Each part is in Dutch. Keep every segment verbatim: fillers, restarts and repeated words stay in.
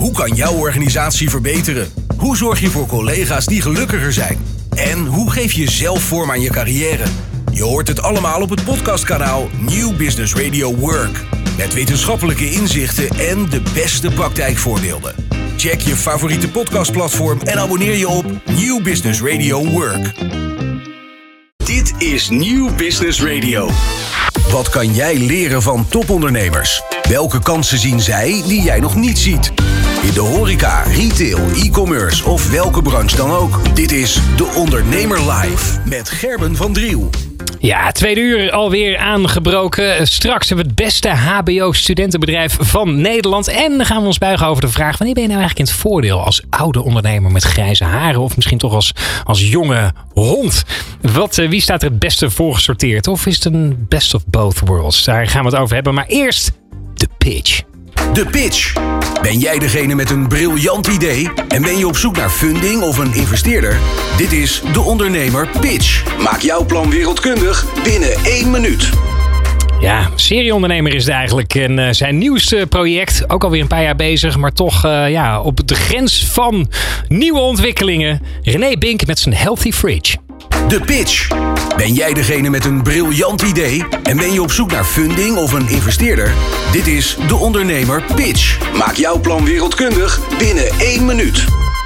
Hoe kan jouw organisatie verbeteren? Hoe zorg je voor collega's die gelukkiger zijn? En hoe geef je zelf vorm aan je carrière? Je hoort het allemaal op het podcastkanaal New Business Radio Work. Met wetenschappelijke inzichten en de beste praktijkvoorbeelden. Check je favoriete podcastplatform en abonneer je op New Business Radio Work. Dit is New Business Radio. Wat kan jij leren van topondernemers? Welke kansen zien zij die jij nog niet ziet? In de horeca, retail, e-commerce of welke branche dan ook. Dit is De Ondernemer Live met Gerben van Driel. Ja, tweede uur alweer aangebroken. Straks hebben we het beste H B O-studentenbedrijf van Nederland. En dan gaan we ons buigen over de vraag: wanneer ben je nou eigenlijk in het voordeel als oude ondernemer met grijze haren? Of misschien toch als, als jonge hond? Wat, wie staat er het beste voor gesorteerd? Of is het een best of both worlds? Daar gaan we het over hebben. Maar eerst de pitch. De pitch. Ben jij degene met een briljant idee en ben je op zoek naar funding of een investeerder? Dit is De Ondernemer Pitch. Maak jouw plan wereldkundig binnen één minuut. Ja, serieondernemer is het eigenlijk. En uh, zijn nieuwste project, ook alweer een paar jaar bezig, maar toch uh, ja, op de grens van nieuwe ontwikkelingen. René Bink met zijn Healthy Fridge. De pitch. Ben jij degene met een briljant idee en ben je op zoek naar funding of een investeerder? Dit is De Ondernemer Pitch. Maak jouw plan wereldkundig binnen één minuut.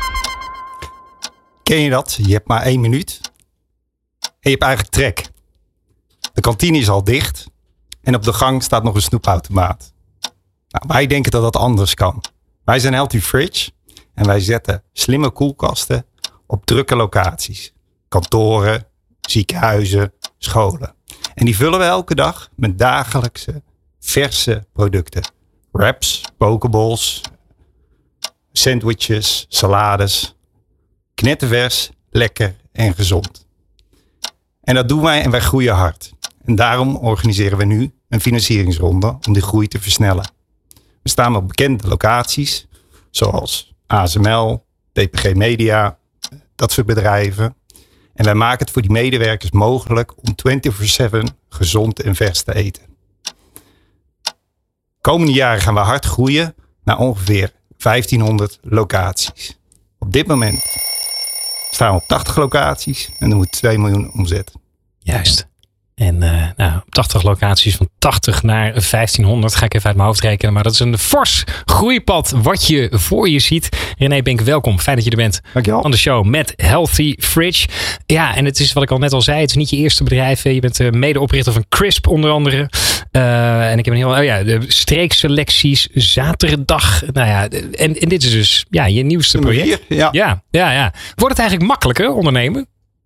Ken je dat? Je hebt maar één minuut. En je hebt eigenlijk trek. De kantine is al dicht. En op de gang staat nog een snoepautomaat. Nou, wij denken dat dat anders kan. Wij zijn Healthy Fridge. En wij zetten slimme koelkasten op drukke locaties. Kantoren, ziekenhuizen, scholen. En die vullen we elke dag met dagelijkse verse producten. Wraps, pokeballs, sandwiches, salades. Knettervers, lekker en gezond. En dat doen wij en wij groeien hard. En daarom organiseren we nu een financieringsronde om die groei te versnellen. We staan op bekende locaties zoals A S M L, D P G Media, dat soort bedrijven. En wij maken het voor die medewerkers mogelijk om vierentwintig zeven gezond en vers te eten. Komende jaren gaan we hard groeien naar ongeveer vijftienhonderd locaties. Op dit moment staan we op tachtig locaties en dan moet twee miljoen omzet. Juist. En uh, nou, op tachtig locaties van tachtig naar vijftienhonderd ga ik even uit mijn hoofd rekenen. Maar dat is een fors groeipad wat je voor je ziet. René Bink, welkom. Fijn dat je er bent. Dankjewel. Aan de show met Healthy Fridge. Ja, en het is wat ik al net al zei. Het is niet je eerste bedrijf. Je bent uh, medeoprichter van Crisp onder andere. Uh, en ik heb een heel... Oh ja, de streekselecties. Zaterdag. Nou ja, en, en dit is dus ja, je nieuwste project. Hier, ja. Ja, ja, ja. Wordt het eigenlijk makkelijker ondernemen?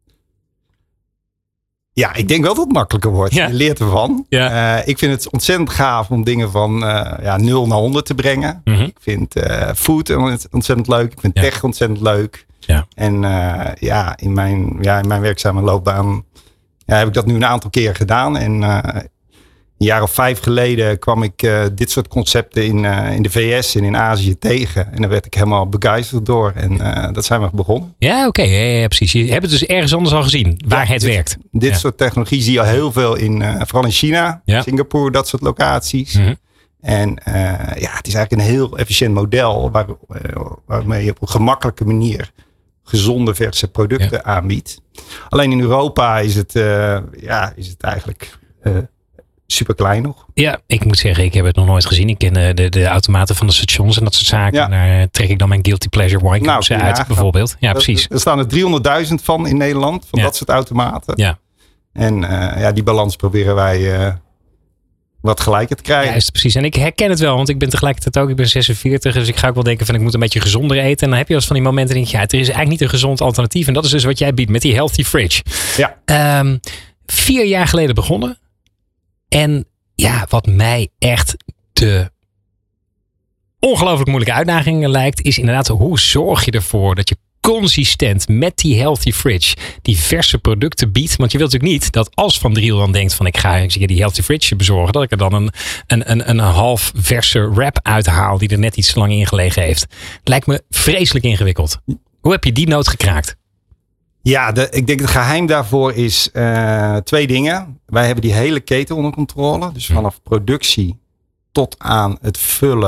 Ja, ik denk wel dat het makkelijker wordt. Ja. Je leert ervan. Ja. Uh, ik vind het ontzettend gaaf om dingen van uh, ja, nul naar honderd te brengen. Mm-hmm. Ik vind uh, food ontzettend leuk. Ik vind ja. tech ontzettend leuk. Ja. En uh, ja, in mijn, ja, in mijn werkzame loopbaan ja, heb ik dat nu een aantal keer gedaan. En uh, een jaar of vijf geleden kwam ik uh, dit soort concepten in, uh, in de V S en in Azië tegen. En daar werd ik helemaal begeisterd door. En uh, dat zijn we begonnen. Ja, oké. Okay. Ja, ja, precies. Je hebt het dus ergens anders al gezien. Waar ja, het dit, werkt. Dit ja. soort technologie zie je al heel veel in, uh, vooral in China, ja. Singapore, dat soort locaties. Mm-hmm. En uh, ja, het is eigenlijk een heel efficiënt model waar, uh, waarmee je op een gemakkelijke manier gezonde verse producten ja. aanbiedt. Alleen in Europa is het, uh, ja, is het eigenlijk... Uh, super klein nog. Ja, ik moet zeggen, ik heb het nog nooit gezien. Ik ken de, de, de automaten van de stations en dat soort zaken. Ja. Daar trek ik dan mijn guilty pleasure wine nou, ja, uit, bijvoorbeeld. Ja, precies. Er staan er driehonderdduizend van in Nederland, van ja. dat soort automaten. Ja. En uh, ja, die balans proberen wij uh, wat gelijker te krijgen. Juist, precies. En ik herken het wel, want ik ben tegelijkertijd ook, ik ben zesenveertig, dus ik ga ook wel denken van ik moet een beetje gezonder eten. En dan heb je als van die momenten, denk je, ja, er is eigenlijk niet een gezond alternatief. En dat is dus wat jij biedt met die Healthy Fridge. Ja. Um, vier jaar geleden begonnen. En ja, wat mij echt de ongelooflijk moeilijke uitdaging lijkt, is inderdaad hoe zorg je ervoor dat je consistent met die Healthy Fridge die verse producten biedt. Want je wilt natuurlijk niet dat als Van Driel dan denkt van ik ga ik die Healthy Fridge bezorgen, dat ik er dan een, een, een, een half verse wrap uithaal die er net iets te lang in gelegen heeft. Lijkt me vreselijk ingewikkeld. Hoe heb je die nood gekraakt? Ja, de, ik denk het geheim daarvoor is uh, twee dingen. Wij hebben die hele keten onder controle. Dus vanaf productie tot aan het vullen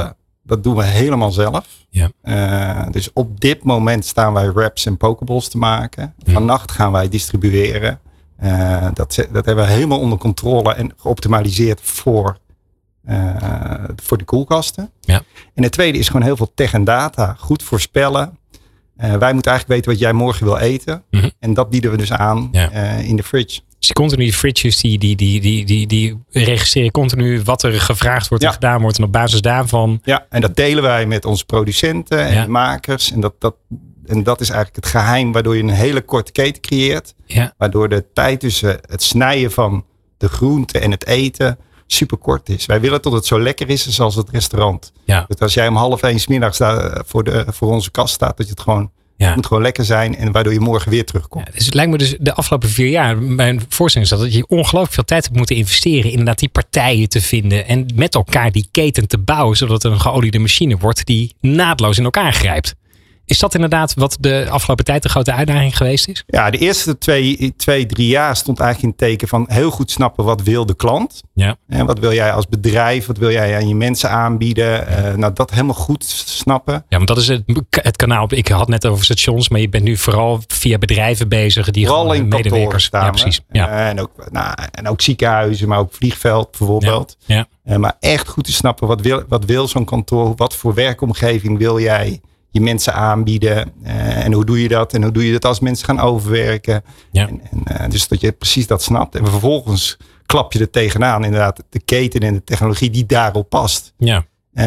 dat doen we helemaal zelf. Ja. Uh, dus op dit moment staan wij wraps en pokeballs te maken. Vannacht gaan wij distribueren. Uh, dat, dat hebben we helemaal onder controle en geoptimaliseerd voor, uh, voor de koelkasten. Ja. En het tweede is gewoon heel veel tech en data. Goed voorspellen. Uh, wij moeten eigenlijk weten wat jij morgen wil eten. Mm-hmm. En dat bieden we dus aan ja. uh, in de fridge. Dus die continu die fridges die, die, die, die, die, die registreren continu wat er gevraagd wordt ja. en gedaan wordt. En op basis daarvan. Ja, en dat delen wij met onze producenten en ja. de makers. En dat, dat, en dat is eigenlijk het geheim waardoor je een hele korte keten creëert. Ja. Waardoor de tijd tussen het snijden van de groenten en het eten super kort is. Wij willen tot het zo lekker is zoals het restaurant. Ja. Dus als jij om half één 's middags voor, de, voor onze kast staat, dat je het gewoon... Ja. Het moet gewoon lekker zijn en waardoor je morgen weer terugkomt. Ja, dus het lijkt me dus de afgelopen vier jaar, mijn voorstelling is dat je ongelooflijk veel tijd hebt moeten investeren. Inderdaad die partijen te vinden en met elkaar die keten te bouwen. Zodat het een geoliede machine wordt die naadloos in elkaar grijpt. Is dat inderdaad wat de afgelopen tijd de grote uitdaging geweest is? Ja, de eerste twee, twee drie jaar stond eigenlijk in het teken van heel goed snappen wat wil de klant. Ja. En wat wil jij als bedrijf, wat wil jij aan je mensen aanbieden. Ja. Uh, nou, dat helemaal goed snappen. Ja, want dat is het, het kanaal. Ik had net over stations, maar je bent nu vooral via bedrijven bezig. Die vooral in medewerkers staan. Ja, precies. Ja. Uh, en, ook, nou, en ook ziekenhuizen, maar ook vliegveld bijvoorbeeld. Ja. Ja. Uh, maar echt goed te snappen, wat wil, wat wil zo'n kantoor? Wat voor werkomgeving wil jij je mensen aanbieden. Uh, en hoe doe je dat? En hoe doe je dat als mensen gaan overwerken? Ja. En, en, uh, dus dat je precies dat snapt. En vervolgens klap je er tegenaan. Inderdaad, de keten en de technologie die daarop past. Ja.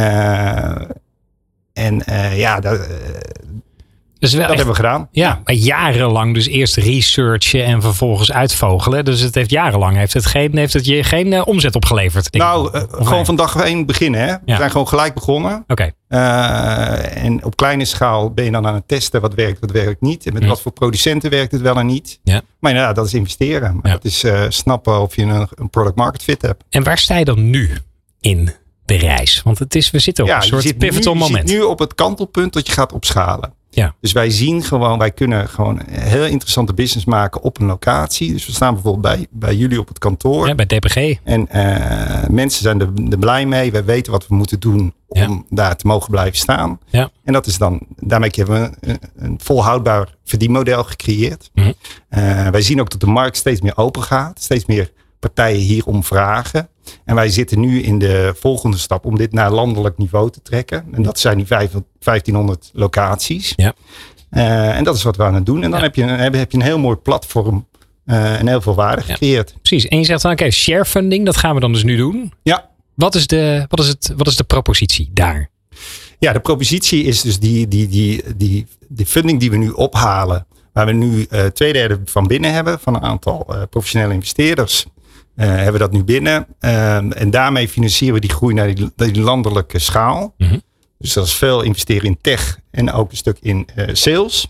Uh, en uh, ja, dat, uh, dus wel dat echt, hebben we gedaan. Ja, maar jarenlang dus eerst researchen en vervolgens uitvogelen. Dus het heeft jarenlang heeft het geen, heeft het je geen uh, omzet opgeleverd. Denk nou, uh, gewoon nee. van dag één beginnen. Hè? Ja. We zijn gewoon gelijk begonnen. Oké. Okay. Uh, en op kleine schaal ben je dan aan het testen wat werkt, wat werkt niet. En met mm. wat voor producenten werkt het wel en niet. Ja. Maar inderdaad, dat is investeren. Maar ja. dat is uh, snappen of je een, een product market fit hebt. En waar sta je dan nu in de reis? Want het is, we zitten op ja, een soort pivotal nu, moment. Je zit nu op het kantelpunt dat je gaat opschalen. Ja. Dus wij zien gewoon, wij kunnen gewoon een heel interessante business maken op een locatie. Dus we staan bijvoorbeeld bij, bij jullie op het kantoor. Ja, bij D P G. En uh, mensen zijn er, er blij mee. Wij weten wat we moeten doen om ja. daar te mogen blijven staan. Ja. En dat is dan, daarmee hebben we een, een volhoudbaar verdienmodel gecreëerd. Mm-hmm. Uh, wij zien ook dat de markt steeds meer open gaat. Steeds meer partijen hierom vragen. En wij zitten nu in de volgende stap om dit naar landelijk niveau te trekken. En dat zijn die vijftienhonderd locaties. Ja. Uh, en dat is wat we aan het doen. En dan ja. heb, je, heb, heb je een heel mooi platform uh, en heel veel waarde gecreëerd. Ja, precies. En je zegt dan, oké, okay, share funding, dat gaan we dan dus nu doen. Ja. Wat is de, wat is het, wat is de propositie daar? Ja, de propositie is dus die, die, die, die, die funding die we nu ophalen. Waar we nu uh, twee derde van binnen hebben. Van een aantal uh, professionele investeerders. Uh, hebben we dat nu binnen. Uh, en daarmee financieren we die groei naar die, die landelijke schaal. Mm-hmm. Dus dat is veel investeren in tech. En ook een stuk in uh, sales.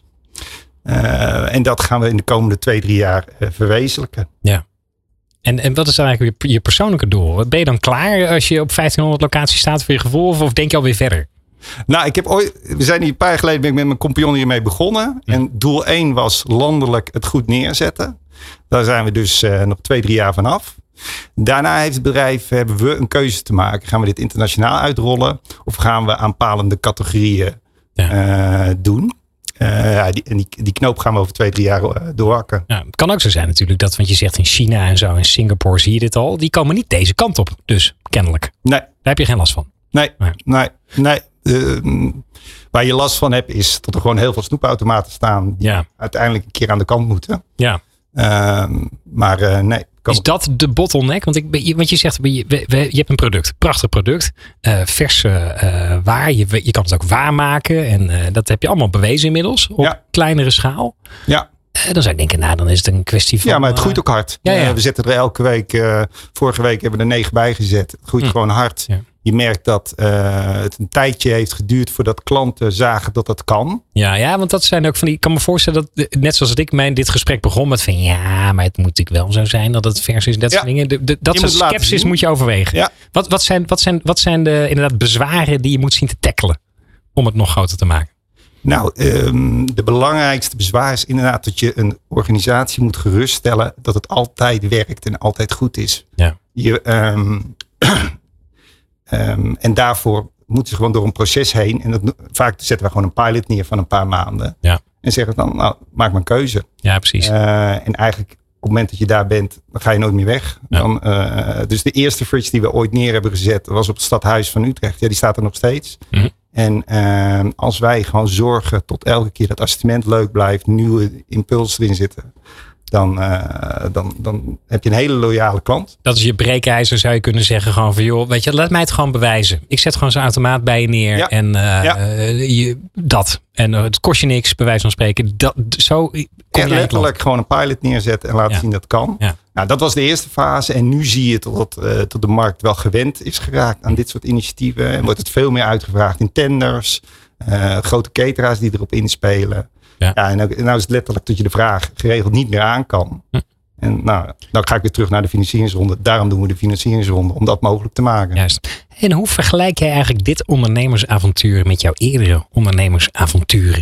Uh, en dat gaan we in de komende twee, drie jaar uh, verwezenlijken. Ja. En, en wat is dan eigenlijk je, je persoonlijke doel? Ben je dan klaar als je op vijftienhonderd locaties staat voor je gevoel? Of, of denk je alweer verder? Nou, ik heb ooit, we zijn hier een paar jaar geleden ben ik met mijn compagnon hiermee begonnen. Ja. En doel één was landelijk het goed neerzetten. Daar zijn we dus uh, nog twee, drie jaar vanaf. Daarna heeft het bedrijf, hebben we een keuze te maken. Gaan we dit internationaal uitrollen? Of gaan we aanpalende categorieën ja. uh, doen? Uh, ja, die, die, die knoop gaan we over twee, drie jaar uh, doorhakken. Ja, het kan ook zo zijn natuurlijk dat, want je zegt in China en zo, in Singapore zie je dit al. Die komen niet deze kant op, dus kennelijk. Nee. Daar heb je geen last van. Nee, nee, nee. nee. Uh, waar je last van hebt is dat er gewoon heel veel snoepautomaten staan. Die ja. uiteindelijk een keer aan de kant moeten. Ja. Uh, maar uh, nee. Is dat de bottleneck? Want, ik, want je zegt, je, je hebt een product, prachtig product, uh, verse uh, waar. Je, je kan het ook waarmaken en uh, dat heb je allemaal bewezen inmiddels op ja. kleinere schaal. Ja. Uh, dan zou ik denken, nou dan is het een kwestie van... Ja, maar het groeit ook hard. Ja, ja. Uh, we zetten er elke week, uh, vorige week hebben we er negen bij gezet. Het groeit hm. gewoon hard. Ja. Je merkt dat uh, het een tijdje heeft geduurd voordat klanten zagen dat dat kan. Ja, ja, want dat zijn ook van die... Ik kan me voorstellen dat, net zoals dat ik mijn dit gesprek begon met van... Ja, maar het moet natuurlijk wel zo zijn dat het vers is. Dat ja. soort dingen. De, de, dat soort skepsis moet je overwegen. Ja. Wat, wat, zijn, wat, zijn, wat zijn de inderdaad bezwaren die je moet zien te tackelen om het nog groter te maken? Nou, um, de belangrijkste bezwaar is inderdaad dat je een organisatie moet geruststellen dat het altijd werkt en altijd goed is. Ja. Je... Um, Um, en daarvoor moeten ze gewoon door een proces heen. En dat, vaak zetten we gewoon een pilot neer van een paar maanden. Ja. En zeggen dan, nou, maak maar een keuze. Ja, precies. Uh, en eigenlijk op het moment dat je daar bent, dan ga je nooit meer weg. Ja. Dan, uh, dus de eerste fridge die we ooit neer hebben gezet, was op het stadhuis van Utrecht. Ja, die staat er nog steeds. Mm-hmm. En uh, als wij gewoon zorgen tot elke keer dat assortiment leuk blijft, nieuwe impulsen erin zitten, dan, uh, dan, dan heb je een hele loyale klant. Dat is je breekijzer, zou je kunnen zeggen. Gewoon van, joh, weet je, laat mij het gewoon bewijzen. Ik zet gewoon zo'n automaat bij je neer. Ja. En uh, ja. uh, je, dat. En uh, het kost je niks, bij wijze van spreken. Dat, zo kom je letterlijk gewoon een pilot neerzetten en laten ja. zien dat kan. Ja. Nou, dat was de eerste fase. En nu zie je tot, uh, tot de markt wel gewend is geraakt aan dit soort initiatieven. En wordt het veel meer uitgevraagd in tenders. Uh, grote cateraars die erop inspelen. Ja. Ja, en nou, nou is het letterlijk dat je de vraag geregeld niet meer aan kan. Hm. En nou, dan ga ik weer terug naar de financieringsronde. Daarom doen we de financieringsronde, om dat mogelijk te maken. Juist. En hoe vergelijk jij eigenlijk dit ondernemersavontuur met jouw eerdere ondernemersavonturen?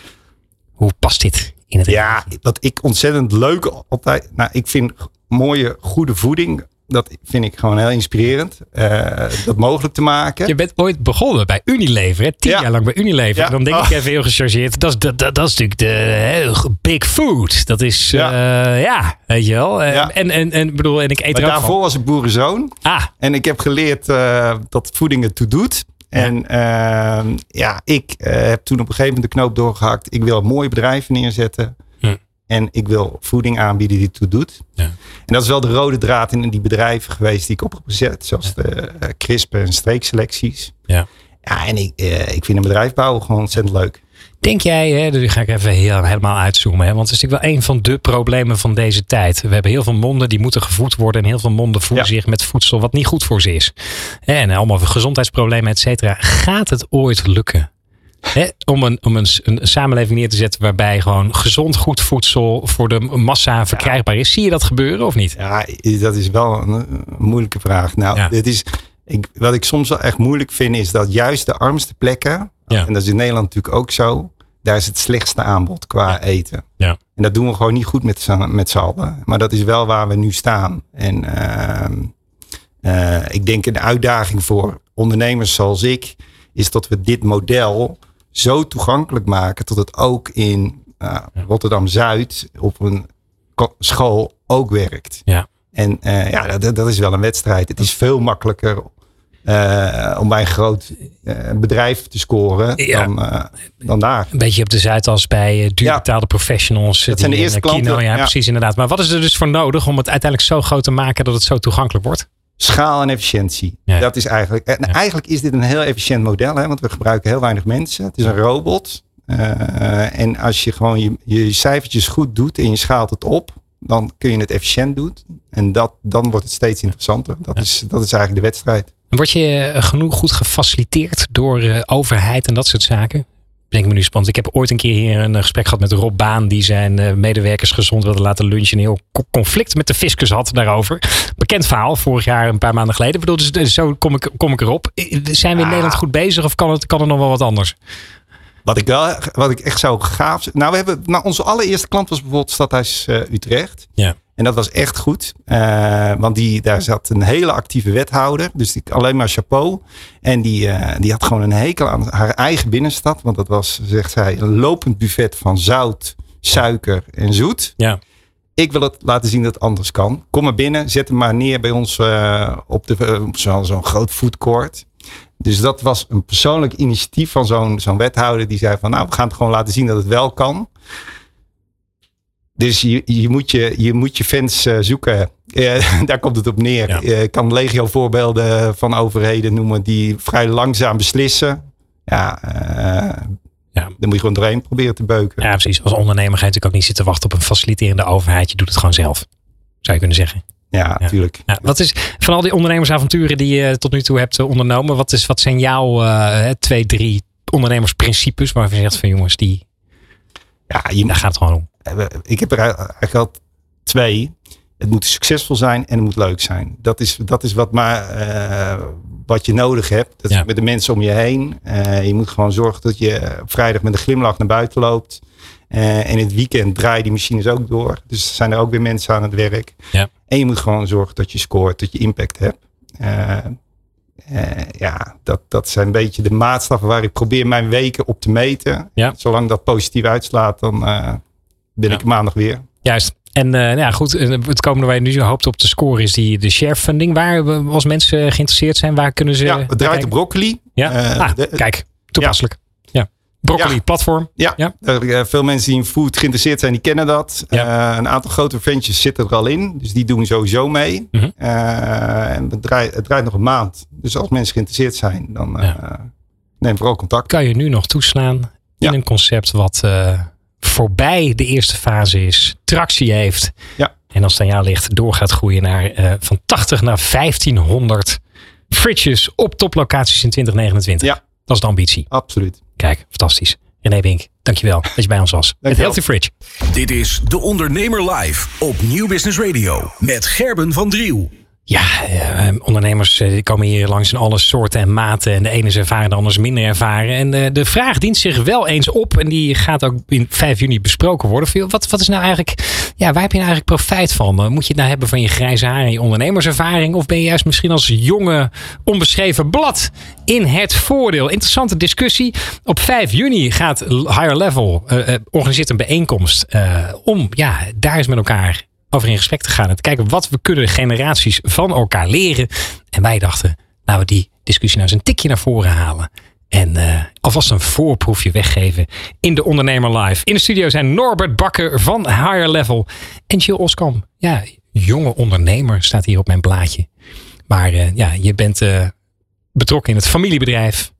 Hoe past dit in het Ja, leven? wat ik ontzettend leuk altijd... Nou, ik vind mooie, goede voeding... Dat vind ik gewoon heel inspirerend. Uh, dat mogelijk te maken. Je bent ooit begonnen bij Unilever. Hè? Tien ja. jaar lang bij Unilever. Ja. En dan denk oh. ik even heel gechargeerd. Dat is, dat, dat, dat is natuurlijk de uh, big food. Dat is, ja, uh, ja weet je wel. Uh, ja. En, en, en, bedoel, en ik eet maar er ook daarvoor van. was ik boerenzoon. Ah. En ik heb geleerd uh, dat voeding het toe doet. Ja. En uh, ja, ik uh, heb toen op een gegeven moment de knoop doorgehakt. Ik wil mooie bedrijven neerzetten. Hm. En ik wil voeding aanbieden die het toe doet. Ja. En dat is wel de rode draad in die bedrijven geweest die ik op heb gezet. Zoals ja. de uh, crispen en streekselecties. Ja. Ja, en ik, uh, ik vind een bedrijf bouwen gewoon ontzettend leuk. Denk jij, hè, nu ga ik even heel, helemaal uitzoomen. Hè, want het is natuurlijk wel een van de problemen van deze tijd. We hebben heel veel monden die moeten gevoed worden. En heel veel monden voeden ja. zich met voedsel wat niet goed voor ze is. En allemaal gezondheidsproblemen, et cetera. Gaat het ooit lukken? He, om een, om een, een samenleving neer te zetten waarbij gewoon gezond goed voedsel voor de massa verkrijgbaar is. Zie je dat gebeuren of niet? Ja, dat is wel een, een moeilijke vraag. Nou, ja. dit is, ik, wat ik soms wel echt moeilijk vind is dat juist de armste plekken, ja. en dat is in Nederland natuurlijk ook zo, daar is het slechtste aanbod qua ja. eten. Ja. En dat doen we gewoon niet goed met, met z'n allen. Maar dat is wel waar we nu staan. En uh, uh, ik denk een uitdaging voor ondernemers zoals ik is dat we dit model zo toegankelijk maken tot het ook in uh, Rotterdam-Zuid op een school ook werkt. Ja. En uh, ja, dat, dat is wel een wedstrijd. Het is veel makkelijker uh, om bij een groot uh, bedrijf te scoren ja. dan, uh, dan daar. Een beetje op de Zuidas bij uh, duurbetaalde ja. professionals. Dat zijn de eerste klanten. Kino, ja, ja, precies inderdaad. Maar wat is er dus voor nodig om het uiteindelijk zo groot te maken dat het zo toegankelijk wordt? Schaal en efficiëntie. Ja. Dat is eigenlijk. En ja. eigenlijk is dit een heel efficiënt model, hè, want we gebruiken heel weinig mensen. Het is een robot. Uh, en als je gewoon je, je cijfertjes goed doet en je schaalt het op, dan kun je het efficiënt doen. En dat, dan wordt het steeds interessanter. Dat, ja. is, dat is eigenlijk de wedstrijd. Word je genoeg goed gefaciliteerd door uh, overheid en dat soort zaken? Denk me nu spannend. Ik heb ooit een keer hier een gesprek gehad met Rob Baan. Die zijn uh, medewerkers gezond wilde laten lunchen. Een heel conflict met de fiscus had daarover. Bekend verhaal. Vorig jaar, een paar maanden geleden. Ik bedoel, dus zo kom ik, kom ik erop. Zijn we in ah. Nederland goed bezig of kan, het, kan er nog wel wat anders? Wat ik, wel, wat ik echt zou gaaf... Nou, we hebben, nou, onze allereerste klant was bijvoorbeeld Stadhuis uh, Utrecht. Ja. En dat was echt goed. Uh, want die, daar zat een hele actieve wethouder. Dus die, alleen maar chapeau. En die, uh, die had gewoon een hekel aan haar eigen binnenstad. Want dat was, zegt zij, een lopend buffet van zout, suiker en zoet. Ja. Ik wil het laten zien dat het anders kan. Kom maar binnen, zet hem maar neer bij ons uh, op, de, uh, op zo, zo'n groot food court. Dus dat was een persoonlijk initiatief van zo'n, zo'n wethouder. Die zei van, nou, we gaan het gewoon laten zien dat het wel kan. Dus je, je, moet, je, je moet je fans uh, zoeken. Uh, daar komt het op neer. Ja. Je uh, kan legio voorbeelden van overheden noemen die vrij langzaam beslissen. Ja, uh, ja. Dan moet je gewoon doorheen proberen te beuken. Ja, precies. Als ondernemer ga je natuurlijk ook niet zitten wachten op een faciliterende overheid. Je doet het gewoon zelf. Zou je kunnen zeggen. Ja, natuurlijk. Ja. Ja, wat is van al die ondernemersavonturen die je tot nu toe hebt ondernomen? Wat, is, wat zijn jouw uh, twee, drie ondernemersprincipes waarvan je zegt van jongens, die, ja, je, daar gaat het gewoon om. Ik heb er eigenlijk al twee. Het moet succesvol zijn en het moet leuk zijn. Dat is, dat is wat, maar, uh, wat je nodig hebt. Dat is ja. met de mensen om je heen. Uh, je moet gewoon zorgen dat je op vrijdag met een glimlach naar buiten loopt. Uh, en in het weekend draaien die machines ook door. Dus zijn er ook weer mensen aan het werk. Ja. En je moet gewoon zorgen dat je scoort, dat je impact hebt. Uh, Uh, ja, dat, dat zijn een beetje de maatstaven waar ik probeer mijn weken op te meten. Ja. Zolang dat positief uitslaat, dan uh, ben ja. ik maandag weer. Juist. En uh, ja, goed, het komende waar je nu hoopt op te scoren is die de share funding. Waar, als mensen geïnteresseerd zijn, waar kunnen ze... Ja, het draait de broccoli. Ja, uh, ah, de, kijk, toepasselijk. Ja. Broccoli ja. platform. Ja, ja. Er, veel mensen die in food geïnteresseerd zijn, die kennen dat. Ja. Uh, een aantal grote ventures zitten er al in. Dus die doen sowieso mee. Mm-hmm. Uh, en het draait, het draait nog een maand. Dus als mensen geïnteresseerd zijn, dan uh, ja. neem vooral contact. Kan je nu nog toeslaan in ja. een concept wat uh, voorbij de eerste fase is. Tractie heeft. Ja. En als het aan jou ligt, door gaat groeien naar uh, van tachtig naar vijftienhonderd fridges op toplocaties in twintig negenentwintig. Ja. Dat is de ambitie. Absoluut. Kijk, fantastisch. René Wink, dankjewel dat je bij ons was. Met Healthy Fridge. Dit is De Ondernemer Live op Nieuw Business Radio. Met Gerben van Driel. Ja, uh, ondernemers uh, die komen hier langs in alle soorten en maten. En de ene is ervaren, de ander is minder ervaren. En uh, de vraag dient zich wel eens op. En die gaat ook in vijf juni besproken worden. Wat, wat is nou eigenlijk, ja, waar heb je nou eigenlijk profijt van? Uh, moet je het nou hebben van je grijze haar en je ondernemerservaring? Of ben je juist misschien als jonge, onbeschreven blad in het voordeel? Interessante discussie. Op vijf juni gaat Higher Level, uh, uh, organiseert een bijeenkomst. Uh, om ja, daar eens met elkaar over in gesprek te gaan en te kijken wat we kunnen generaties van elkaar leren. En wij dachten, laten we die discussie nou eens een tikje naar voren halen. En uh, alvast een voorproefje weggeven in de Ondernemer Live. In de studio zijn Norbert Bakker van Higher Level en Jill Oskam. Ja, jonge ondernemer staat hier op mijn blaadje. Maar uh, ja, je bent uh, betrokken in het familiebedrijf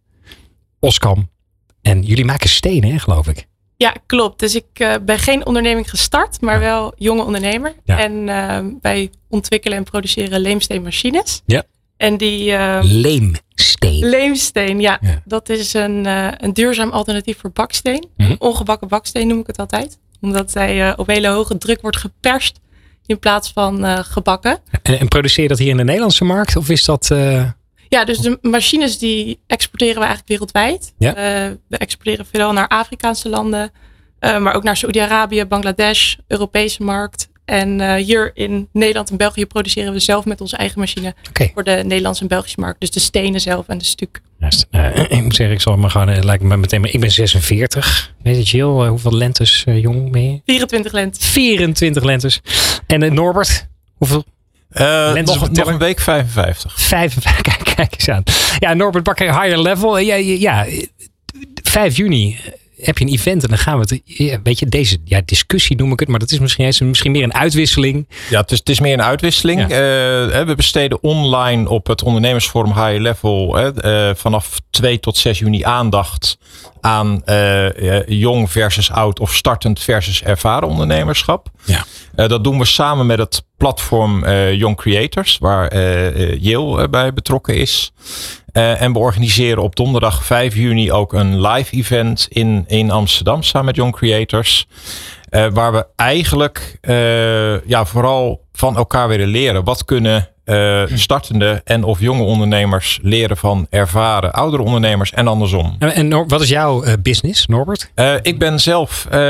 Oskam. En jullie maken stenen, hè, geloof ik. Ja, klopt. Dus ik uh, ben geen onderneming gestart, maar wel jonge ondernemer. Ja. En uh, wij ontwikkelen en produceren leemsteenmachines. Ja. En die uh, leemsteen. Leemsteen, ja. ja. Dat is een, uh, een duurzaam alternatief voor baksteen. Mm-hmm. Ongebakken baksteen noem ik het altijd. Omdat zij uh, op hele hoge druk wordt geperst in plaats van uh, gebakken. En, en produceer je dat hier in de Nederlandse markt? Of is dat... Uh... Ja, dus de machines die exporteren we eigenlijk wereldwijd. Ja. Uh, we exporteren veelal naar Afrikaanse landen. Uh, maar ook naar Saoedi-Arabië, Bangladesh, Europese markt. En uh, hier in Nederland en België produceren we zelf met onze eigen machine. Okay. Voor de Nederlandse en Belgische markt. Dus de stenen zelf en de stuk. Juist. Uh, ik moet zeggen, ik zal maar gewoon, uh, lijkt me meteen, maar ik ben zesenveertig. Weet je, Jill, uh, hoeveel lentes uh, jong ben je? vierentwintig lentes. vierentwintig lentes. En uh, Norbert, hoeveel? Uh, nog, nog een week vijfenvijftig. vijfenvijftig, kijk, kijk eens aan. Ja, Norbert Bakker, Higher Level. Ja, ja, vijf juni heb je een event en dan gaan we het, ja, weet je, deze ja, discussie noem ik het, maar dat is misschien, misschien meer een uitwisseling. Ja, het is, het is meer een uitwisseling. Ja. Uh, we besteden online op het ondernemersforum Higher Level uh, vanaf twee tot zes juni aandacht aan uh, uh, jong versus oud of startend versus ervaren ondernemerschap. Ja. Uh, dat doen we samen met het platform uh, Young Creators, waar uh, Yale uh, bij betrokken is. Uh, en we organiseren op donderdag vijf juni ook een live event in, in Amsterdam samen met Young Creators. Uh, waar we eigenlijk uh, ja, vooral van elkaar willen leren. Wat kunnen uh, startende en of jonge ondernemers leren van ervaren oudere ondernemers en andersom. En, en wat is jouw uh, business, Norbert? Uh, ik ben zelf uh,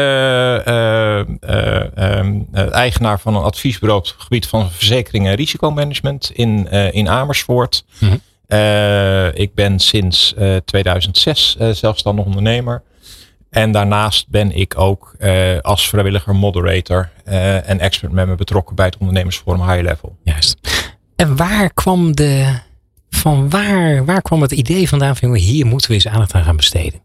uh, uh, uh, eigenaar van een adviesbureau op het gebied van verzekering en risicomanagement in, uh, in Amersfoort. Mm-hmm. Uh, ik ben sinds uh, tweeduizend zes uh, zelfstandig ondernemer. En daarnaast ben ik ook uh, als vrijwilliger moderator uh, en expert met me betrokken bij het ondernemersforum Higher Level. Juist. En waar kwam de, van waar, waar kwam het idee vandaan van hier moeten we eens aandacht aan gaan besteden?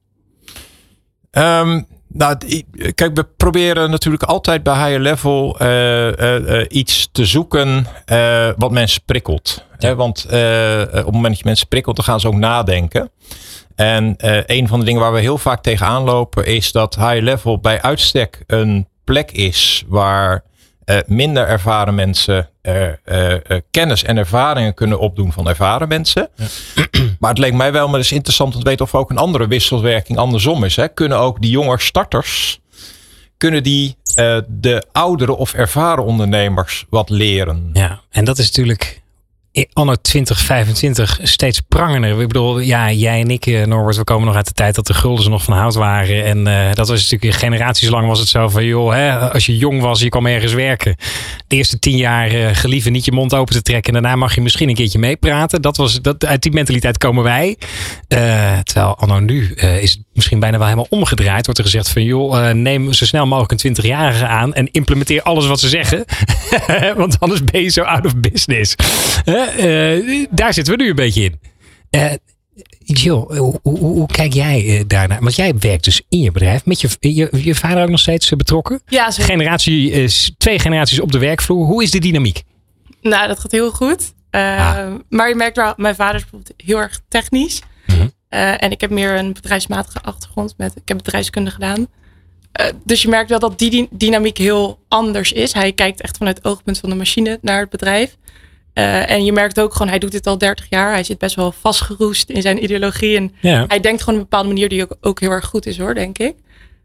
Um, nou, kijk, we proberen natuurlijk altijd bij Higher Level uh, uh, uh, iets te zoeken uh, wat mensen prikkelt. Ja. Hè? Want uh, op het moment dat je mensen prikkelt, dan gaan ze ook nadenken. En uh, een van de dingen waar we heel vaak tegenaan lopen is dat Higher Level bij uitstek een plek is waar uh, minder ervaren mensen uh, uh, uh, kennis en ervaringen kunnen opdoen van ervaren mensen. Ja. Maar het leek mij wel maar eens interessant om te weten of er ook een andere wisselwerking andersom is. Hè? Kunnen ook die jonge starters, kunnen die uh, de oudere of ervaren ondernemers wat leren? Ja, en dat is natuurlijk anno twintig vijfentwintig steeds prangender. Ik bedoel, ja, jij en ik, Norbert, we komen nog uit de tijd dat de guldens nog van hout waren. En uh, dat was natuurlijk generaties lang was het zo van, joh, hè, als je jong was, je kwam ergens werken. De eerste tien jaar uh, gelieve niet je mond open te trekken. En daarna mag je misschien een keertje meepraten. Dat was, dat, uit die mentaliteit komen wij. Uh, terwijl anno nu uh, is het misschien bijna wel helemaal omgedraaid. Wordt er gezegd van, joh, uh, neem zo snel mogelijk een twintigjarige aan en implementeer alles wat ze zeggen. Want anders ben je zo out of business. Uh, uh, daar zitten we nu een beetje in. Uh, Jill, hoe, hoe, hoe kijk jij uh, daarnaar? Want jij werkt dus in je bedrijf. Met je, je, je vader ook nog steeds uh, betrokken? Ja, zeker. Generatie, uh, twee generaties op de werkvloer. Hoe is de dynamiek? Nou, dat gaat heel goed. Uh, ah. Maar je merkt wel, mijn vader is bijvoorbeeld heel erg technisch. Mm-hmm. Uh, en ik heb meer een bedrijfsmatige achtergrond. Met, ik heb bedrijfskunde gedaan. Uh, dus je merkt wel dat die dynamiek heel anders is. Hij kijkt echt vanuit het oogpunt van de machine naar het bedrijf. Uh, en je merkt ook gewoon, hij doet dit al dertig jaar. Hij zit best wel vastgeroest in zijn ideologie. En ja. hij denkt gewoon op een bepaalde manier die ook, ook heel erg goed is hoor, denk ik.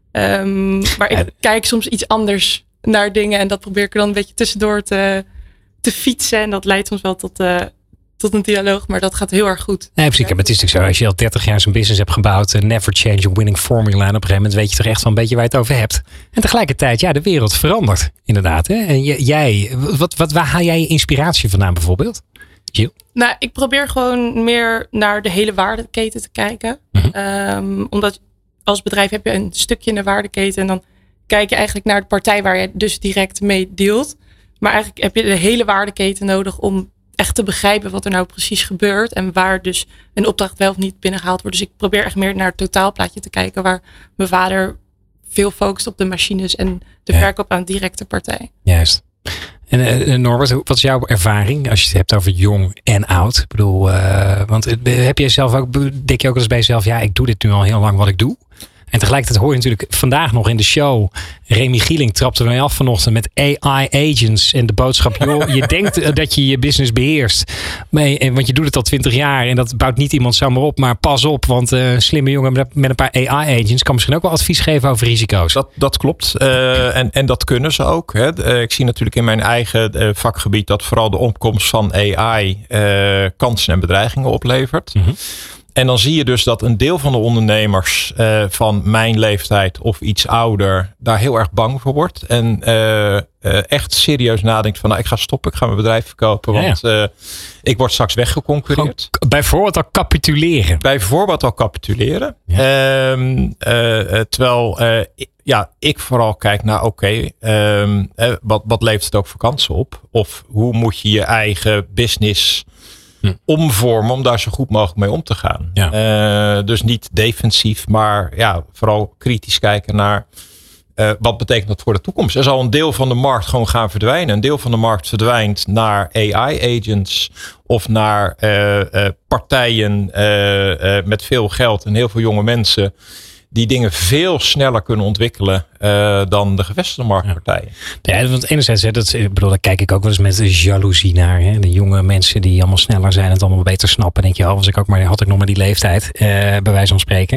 Um, maar ik ja. kijk soms iets anders naar dingen. En dat probeer ik dan een beetje tussendoor te, te fietsen. En dat leidt soms wel tot... Uh, tot een dialoog, maar dat gaat heel erg goed. Nee, precies. Maar het is natuurlijk zo, als je al dertig jaar zo'n business hebt gebouwd, uh, never change a winning formula, en op een gegeven moment weet je toch echt van een beetje waar je het over hebt. En tegelijkertijd, ja, de wereld verandert inderdaad. Hè? En j- jij, wat, wat, waar haal jij je inspiratie vandaan bijvoorbeeld? Jill? Nou, ik probeer gewoon meer naar de hele waardeketen te kijken. Mm-hmm. Um, omdat als bedrijf heb je een stukje in de waardeketen en dan kijk je eigenlijk naar de partij waar je dus direct mee dealt. Maar eigenlijk heb je de hele waardeketen nodig om echt te begrijpen wat er nou precies gebeurt. En waar dus een opdracht wel of niet binnengehaald wordt. Dus ik probeer echt meer naar het totaalplaatje te kijken. Waar mijn vader veel focust op de machines en de ja. verkoop aan directe partij. Juist. En uh, Norbert, wat is jouw ervaring als je het hebt over jong en oud? Ik bedoel, uh, want uh, heb jij zelf ook, denk je ook wel eens bij jezelf, ja, ik doe dit nu al heel lang wat ik doe? En tegelijkertijd hoor je natuurlijk vandaag nog in de show, Remy Gieling trapte er af vanochtend met A I agents en de boodschap, joh, je denkt dat je je business beheerst. Maar, want je doet het al twintig jaar en dat bouwt niet iemand zomaar op, maar pas op, want uh, een slimme jongen met een paar A I agents kan misschien ook wel advies geven over risico's. Dat, dat klopt. Uh, en, en dat kunnen ze ook. Hè. Uh, ik zie natuurlijk in mijn eigen uh, vakgebied dat vooral de opkomst van A I uh, kansen en bedreigingen oplevert. Mm-hmm. En dan zie je dus dat een deel van de ondernemers uh, van mijn leeftijd of iets ouder daar heel erg bang voor wordt. En uh, uh, echt serieus nadenkt van, nou, ik ga stoppen, ik ga mijn bedrijf verkopen. Want ja, ja. Uh, ik word straks weggeconcurreerd. Gewoon bijvoorbeeld al capituleren. Bijvoorbeeld al capituleren. Ja. Um, uh, uh, terwijl uh, ja, ik vooral kijk naar, oké, okay, um, uh, wat, wat levert het ook voor kansen op? Of hoe moet je je eigen business Hm. omvormen om daar zo goed mogelijk mee om te gaan. Ja. Uh, dus niet defensief, maar ja, vooral kritisch kijken naar uh, wat betekent dat voor de toekomst. Er zal een deel van de markt gewoon gaan verdwijnen. Een deel van de markt verdwijnt naar A I-agents of naar uh, uh, partijen uh, uh, met veel geld en heel veel jonge mensen die dingen veel sneller kunnen ontwikkelen uh, dan de gevestigde marktpartijen. Ja, ja, want enerzijds, hè, dat, ik bedoel, daar kijk ik ook wel eens met jaloezie naar. Hè? De jonge mensen die allemaal sneller zijn en het allemaal beter snappen. Denk je, oh, was ik ook maar, had ik nog maar die leeftijd, uh, bij wijze van spreken.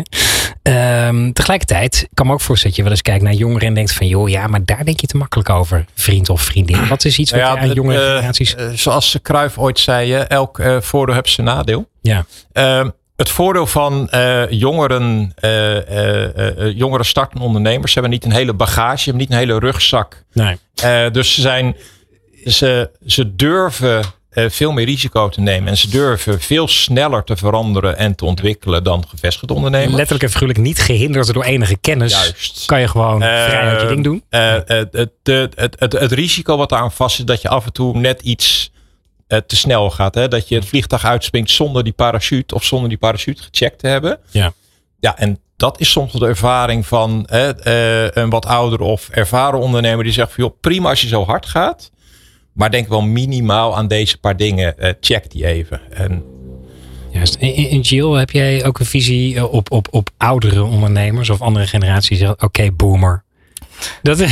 Um, tegelijkertijd kan me ook voorstellen dat je wel eens kijkt naar jongeren en denkt van, joh, ja, maar daar denk je te makkelijk over, vriend of vriendin. Wat is iets wat ja, je aan jonge uh, generaties... Uh, zoals Cruijff ooit zei, elk uh, voordeel heeft zijn nadeel. Ja. Uh, Het voordeel van uh, jongeren, uh, uh, uh, jongeren startende ondernemers, ze hebben niet een hele bagage, ze hebben niet een hele rugzak. Nee. Uh, dus ze, zijn, ze, ze durven uh, veel meer risico te nemen en ze durven veel sneller te veranderen en te ontwikkelen dan gevestigde ondernemers. Letterlijk en figuurlijk niet gehinderd door enige kennis. Juist. Kan je gewoon uh, vrij je ding doen. Uh, uh, het, het, het, het, het risico wat daaraan vast is dat je af en toe net iets Uh, te snel gaat. Hè? Dat je het vliegtuig uitspringt zonder die parachute of zonder die parachute gecheckt te hebben. Ja, ja en dat is soms de ervaring van uh, uh, een wat ouder of ervaren ondernemer die zegt van, joh, prima als je zo hard gaat, maar denk wel minimaal aan deze paar dingen. Uh, check die even. En juist. En, en Jill, heb jij ook een visie op, op, op oudere ondernemers of andere generaties die zeggen, oké, okay, boomer. Dat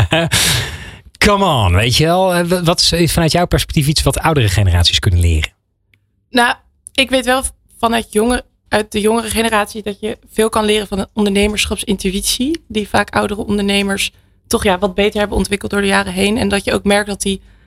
come on, weet je wel. Wat is vanuit jouw perspectief iets wat oudere generaties kunnen leren? Nou, ik weet wel vanuit jonge, uit de jongere generatie dat je veel kan leren van een ondernemerschapsintuïtie. Die vaak oudere ondernemers toch ja, wat beter hebben ontwikkeld door de jaren heen. En dat je ook merkt dat die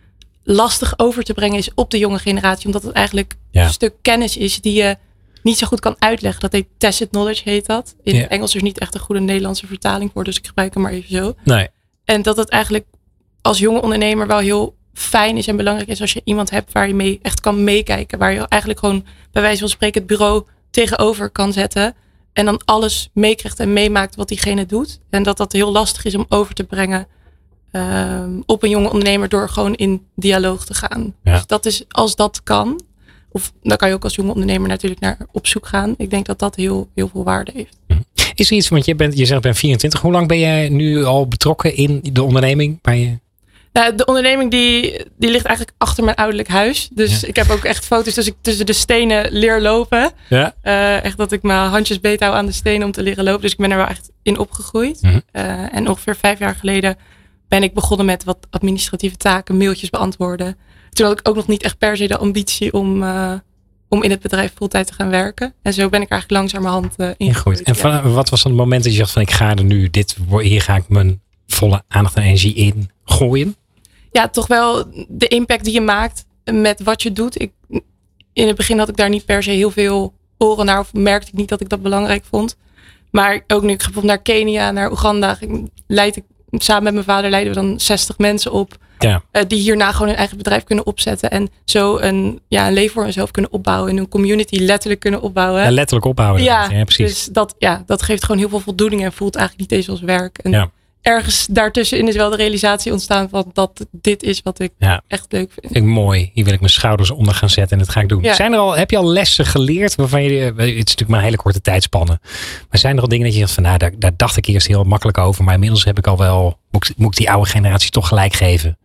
lastig over te brengen is op de jonge generatie. Omdat het eigenlijk ja. een stuk kennis is die je niet zo goed kan uitleggen. Dat heet tacit knowledge, heet dat. In ja. Engels is niet echt een goede Nederlandse vertaling voor. Dus ik gebruik hem maar even zo. Nee. En dat het eigenlijk als jonge ondernemer wel heel fijn is en belangrijk is als je iemand hebt waar je mee echt kan meekijken. Waar je eigenlijk gewoon bij wijze van spreken het bureau tegenover kan zetten. En dan alles meekrijgt en meemaakt wat diegene doet. En dat dat heel lastig is om over te brengen uh, op een jonge ondernemer door gewoon in dialoog te gaan. Ja. Dus dat is, als dat kan, of dan kan je ook als jonge ondernemer natuurlijk naar op zoek gaan. Ik denk dat dat heel, heel veel waarde heeft. Is er iets, want je bent, je zegt ben vierentwintig. Hoe lang ben jij nu al betrokken in de onderneming? Waar je... Nou, de onderneming die, die ligt eigenlijk achter mijn ouderlijk huis. Dus ja. ik heb ook echt foto's tussen, tussen de stenen leer lopen. Ja. Uh, echt dat ik mijn handjes beet hou aan de stenen om te leren lopen. Dus ik ben er wel echt in opgegroeid. Mm-hmm. Uh, en ongeveer vijf jaar geleden ben ik begonnen met wat administratieve taken, mailtjes beantwoorden. Toen had ik ook nog niet echt per se de ambitie om, uh, om in het bedrijf fulltime te gaan werken. En zo ben ik eigenlijk langzamerhand uh, ingegroeid. En van, ja. wat was dan het moment dat je dacht van ik ga er nu, dit, hier ga ik mijn volle aandacht en energie in gooien? Ja, toch wel de impact die je maakt met wat je doet. Ik, in het begin had ik daar niet per se heel veel oren naar. Of merkte ik niet dat ik dat belangrijk vond. Maar ook nu ik ga bijvoorbeeld naar Kenia, naar Oeganda. Leid ik, samen met mijn vader leiden we dan zestig mensen op. Ja. Uh, die hierna gewoon hun eigen bedrijf kunnen opzetten. En zo een, ja, een leven voor hunzelf kunnen opbouwen. En een community letterlijk kunnen opbouwen. Ja, letterlijk opbouwen. Ja, ja, precies. Dus dat, ja, dat geeft gewoon heel veel voldoening. En voelt eigenlijk niet eens als werk. En ja. ergens daartussenin is wel de realisatie ontstaan van dat dit is wat ik ja. echt leuk vind. Vind ik mooi. Hier wil ik mijn schouders onder gaan zetten en dat ga ik doen. Ja. Zijn er al, heb je al lessen geleerd waarvan je, het is natuurlijk maar een hele korte tijdspanne, maar zijn er al dingen dat je zegt van nou, daar, daar dacht ik eerst heel makkelijk over, maar inmiddels heb ik al wel, moet, moet ik die oude generatie toch gelijk geven?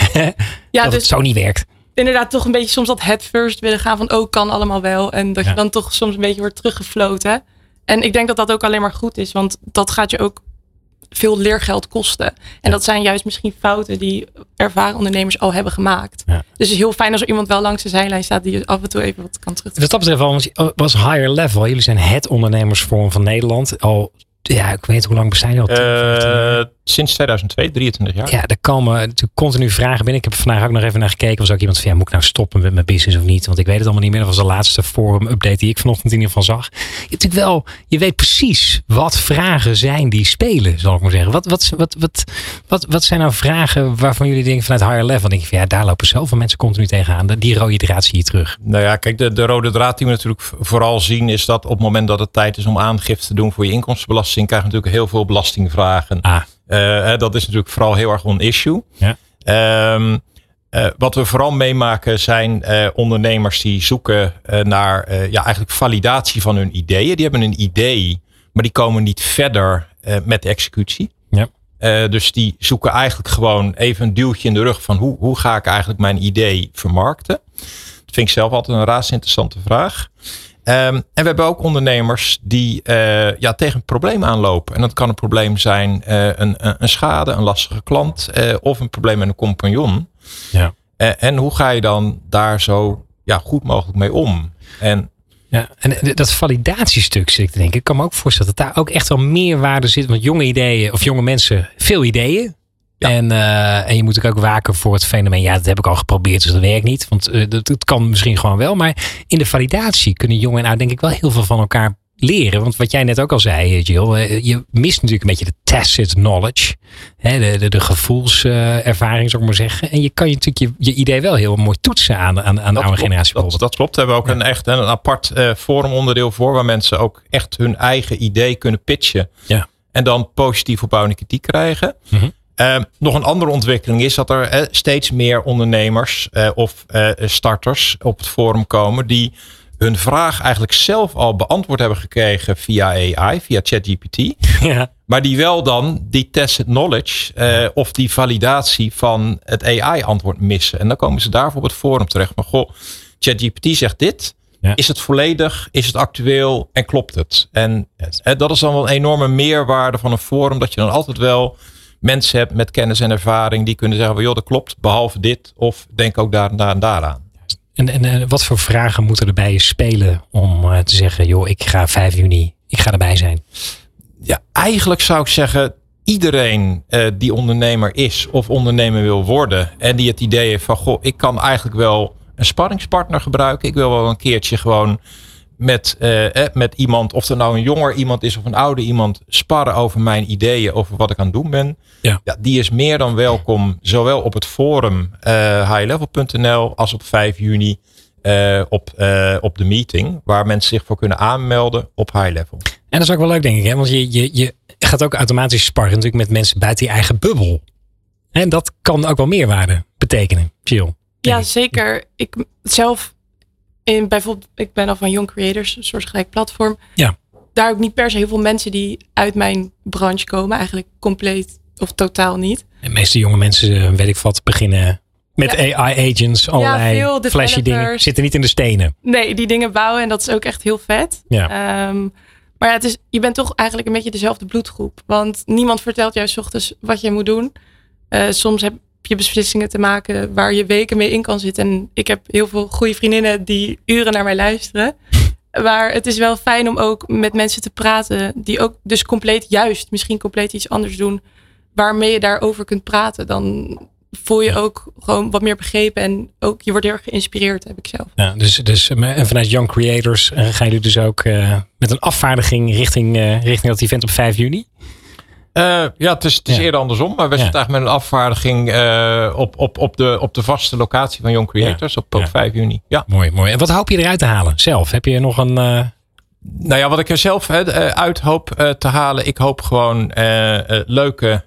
ja, dat dus het zo niet werkt. Inderdaad toch een beetje soms dat head first willen gaan van oh, kan allemaal wel. En dat ja. je dan toch soms een beetje wordt teruggefloten. En ik denk dat dat ook alleen maar goed is, want dat gaat je ook veel leergeld kosten. En ja. dat zijn juist misschien fouten die ervaren ondernemers al hebben gemaakt. Ja. Dus het is heel fijn als er iemand wel langs de zijlijn staat die je af en toe even wat kan terug. Wat dat betreft al was higher level. Jullie zijn het ondernemersforum van Nederland. Al, ja, ik weet hoe lang bestaan jullie al? Uh, sinds tweeduizend twee, drieëntwintig jaar. Ja, er komen natuurlijk continu vragen binnen. Ik heb vandaag ook nog even naar gekeken. Was ook iemand van, ja, moet ik nou stoppen met mijn business of niet? Want ik weet het allemaal niet meer. Dat was de laatste forum update die ik vanochtend in ieder geval zag. Je, natuurlijk wel, je weet precies wat vragen zijn die spelen, zal ik maar zeggen. Wat, wat, wat, wat, wat, wat zijn nou vragen waarvan jullie denken vanuit higher level? Dan denk je van, ja, daar lopen zoveel mensen continu tegenaan. Die rode draad zie je terug. Nou ja, kijk, de, de rode draad die we natuurlijk vooral zien is dat op het moment dat het tijd is om aangifte te doen voor je inkomstenbelasting, krijg je natuurlijk heel veel belastingvragen. Ah. Uh, dat is natuurlijk vooral heel erg een issue. Ja. Um, uh, wat we vooral meemaken zijn uh, ondernemers die zoeken uh, naar uh, ja, eigenlijk validatie van hun ideeën. Die hebben een idee, maar die komen niet verder uh, met de executie. Ja. Uh, dus die zoeken eigenlijk gewoon even een duwtje in de rug van hoe, hoe ga ik eigenlijk mijn idee vermarkten. Dat vind ik zelf altijd een raadsinteressante vraag. Um, en we hebben ook ondernemers die uh, ja, tegen een probleem aanlopen. En dat kan een probleem zijn, uh, een, een schade, een lastige klant uh, of een probleem met een compagnon. Ja. Uh, en hoe ga je dan daar zo ja, goed mogelijk mee om? En, ja, en dat validatiestuk zit ik te denken. Ik kan me ook voorstellen dat daar ook echt wel meerwaarde zit. Want jonge ideeën of jonge mensen, veel ideeën. Ja. En, uh, en je moet ook waken voor het fenomeen. Ja, dat heb ik al geprobeerd, dus dat werkt niet. Want uh, dat, dat kan misschien gewoon wel. Maar in de validatie kunnen jongen en oud denk ik wel heel veel van elkaar leren. Want wat jij net ook al zei, Jill. Uh, je mist natuurlijk een beetje de tacit knowledge. Hè, de, de, de gevoelservaring, uh, zou ik maar zeggen. En je kan je natuurlijk je, je idee wel heel mooi toetsen aan, aan, aan de oude generatie. Dat, dat klopt. Daar hebben we ook ja. een echt een apart uh, forumonderdeel voor. Waar mensen ook echt hun eigen idee kunnen pitchen. Ja. En dan positief opbouwende kritiek krijgen. Mm-hmm. Uh, nog een andere ontwikkeling is dat er uh, steeds meer ondernemers uh, of uh, starters op het forum komen die hun vraag eigenlijk zelf al beantwoord hebben gekregen via A I, via ChatGPT. Ja. Maar die wel dan die tacit knowledge uh, of die validatie van het A I-antwoord missen. En dan komen ze daarvoor op het forum terecht. Maar goh, ChatGPT zegt dit. Ja. Is het volledig? Is het actueel? En klopt het? En uh, dat is dan wel een enorme meerwaarde van een forum. Dat je dan altijd wel mensen hebt met kennis en ervaring die kunnen zeggen, joh, dat klopt, behalve dit. Of denk ook daar en daar en daaraan. En, en, en wat voor vragen moeten er bij je spelen om uh, te zeggen, joh, ik ga vijf juni, ik ga erbij zijn? Ja, eigenlijk zou ik zeggen, iedereen uh, die ondernemer is of ondernemer wil worden. En die het idee heeft van, goh, ik kan eigenlijk wel een sparringspartner gebruiken. Ik wil wel een keertje gewoon met, uh, eh, met iemand, of er nou een jonger iemand is of een ouder iemand, sparren over mijn ideeën, over wat ik aan het doen ben. Ja. Ja, die is meer dan welkom, zowel op het forum uh, high level punt n l als op vijf juni uh, op, uh, op de meeting, waar mensen zich voor kunnen aanmelden op High Level. En dat is ook wel leuk, denk ik, hè? Want je, je, je gaat ook automatisch sparren natuurlijk met mensen buiten je eigen bubbel. En dat kan ook wel meerwaarde betekenen, Jill. Ja, ik. zeker. Ik zelf, in, bijvoorbeeld, ik ben al van Young Creators, een soort gelijk platform. Ja. Daar ook niet per se heel veel mensen die uit mijn branche komen, eigenlijk compleet of totaal niet. De meeste jonge mensen, weet ik wat, beginnen met ja. A I-agents, allerlei ja, flashy dingen. Zitten niet in de stenen. Nee, die dingen bouwen en dat is ook echt heel vet. Ja. Um, maar ja, het is, je bent toch eigenlijk een beetje dezelfde bloedgroep. Want niemand vertelt jou 's ochtends wat je moet doen. Uh, soms heb je beslissingen te maken waar je weken mee in kan zitten. En ik heb heel veel goede vriendinnen die uren naar mij luisteren. Maar het is wel fijn om ook met mensen te praten die ook dus compleet juist, misschien compleet iets anders doen, waarmee je daarover kunt praten. Dan voel je ook gewoon wat meer begrepen en ook je wordt heel erg geïnspireerd, heb ik zelf. Ja, dus, dus en vanuit Young Creators uh, gaan jullie dus ook uh, met een afvaardiging richting, uh, richting dat event op vijf juni? Uh, ja, het is, het is ja. eerder andersom. Maar we ja. zitten eigenlijk met een afvaardiging uh, op, op, op, de, op de vaste locatie van Young Creators ja. op, op ja. vijf juni. Ja. Mooi, mooi. En wat hoop je eruit te halen zelf? Heb je nog een... Uh... Nou ja, wat ik er zelf he, uit hoop uh, te halen. Ik hoop gewoon uh, uh, leuke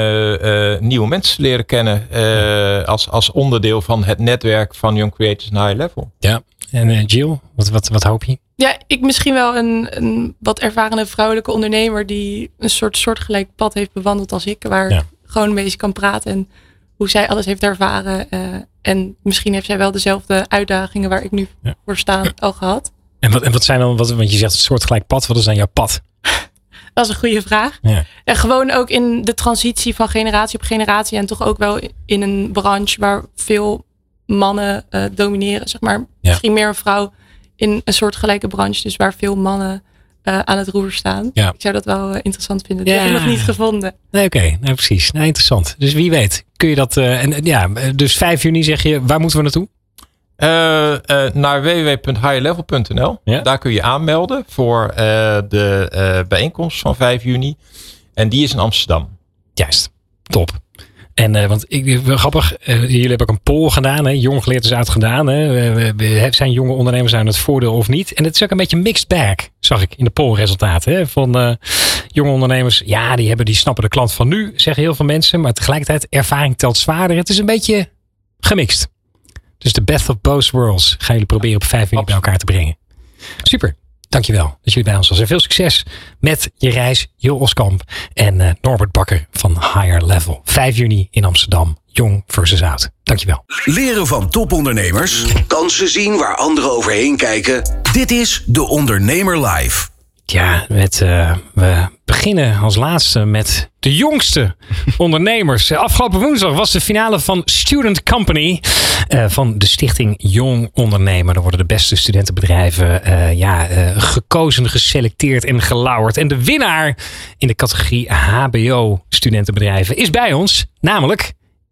uh, uh, nieuwe mensen leren kennen. Uh, als, als onderdeel van het netwerk van Young Creators en High Level. Ja. En uh, Jill, wat, wat, wat hoop je? Ja, ik misschien wel een, een wat ervarene vrouwelijke ondernemer die een soort soortgelijk pad heeft bewandeld als ik. Waar ja. gewoon mee kan praten en hoe zij alles heeft ervaren. Uh, en misschien heeft zij wel dezelfde uitdagingen waar ik nu ja. voor sta al gehad. En wat, en wat zijn dan, wat, want je zegt een soortgelijk pad, wat is dan jouw pad? Dat is een goede vraag. Ja. En gewoon ook in de transitie van generatie op generatie en toch ook wel in een branche waar veel mannen uh, domineren, zeg maar. Ja. Misschien meer een vrouw in een soortgelijke branche, dus waar veel mannen uh, aan het roer staan. Ja. Ik zou dat wel uh, interessant vinden. Dat ja. heb ik nog niet gevonden. Nee, oké. Okay. Nee, precies. Nee, interessant. Dus wie weet, kun je dat... Uh, en, ja, dus vijf juni zeg je, waar moeten we naartoe? Uh, uh, naar w w w punt high level punt n l. Ja? Daar kun je aanmelden voor uh, de uh, bijeenkomst van vijf juni. En die is in Amsterdam. Juist. Top. En uh, want ik, grappig, uh, jullie hebben ook een poll gedaan. Hè? Jong geleerd is uitgedaan. Hè? Uh, we, zijn jonge ondernemers aan het voordeel of niet? En het is ook een beetje mixed bag, zag ik in de pollresultaten. Hè? Van uh, jonge ondernemers, ja, die, hebben, die snappen de klant van nu, zeggen heel veel mensen. Maar tegelijkertijd, ervaring telt zwaarder. Het is een beetje gemixt. Dus de best of both worlds gaan jullie proberen op vijf juni bij elkaar te brengen. Super. Dankjewel dat jullie bij ons was. En veel succes met je reis, Jill Oskamp en uh, Norbert Bakker van Higher Level. vijf juni in Amsterdam. Jong versus oud. Dankjewel. Leren van topondernemers. Kansen zien waar anderen overheen kijken. Dit is De Ondernemer Live. Ja, met, uh, we beginnen als laatste met de jongste ondernemers. Afgelopen woensdag was de finale van Student Company uh, van de stichting Jong Ondernemer. Daar worden de beste studentenbedrijven uh, ja, uh, gekozen, geselecteerd en gelauwerd. En de winnaar in de categorie H B O studentenbedrijven is bij ons, namelijk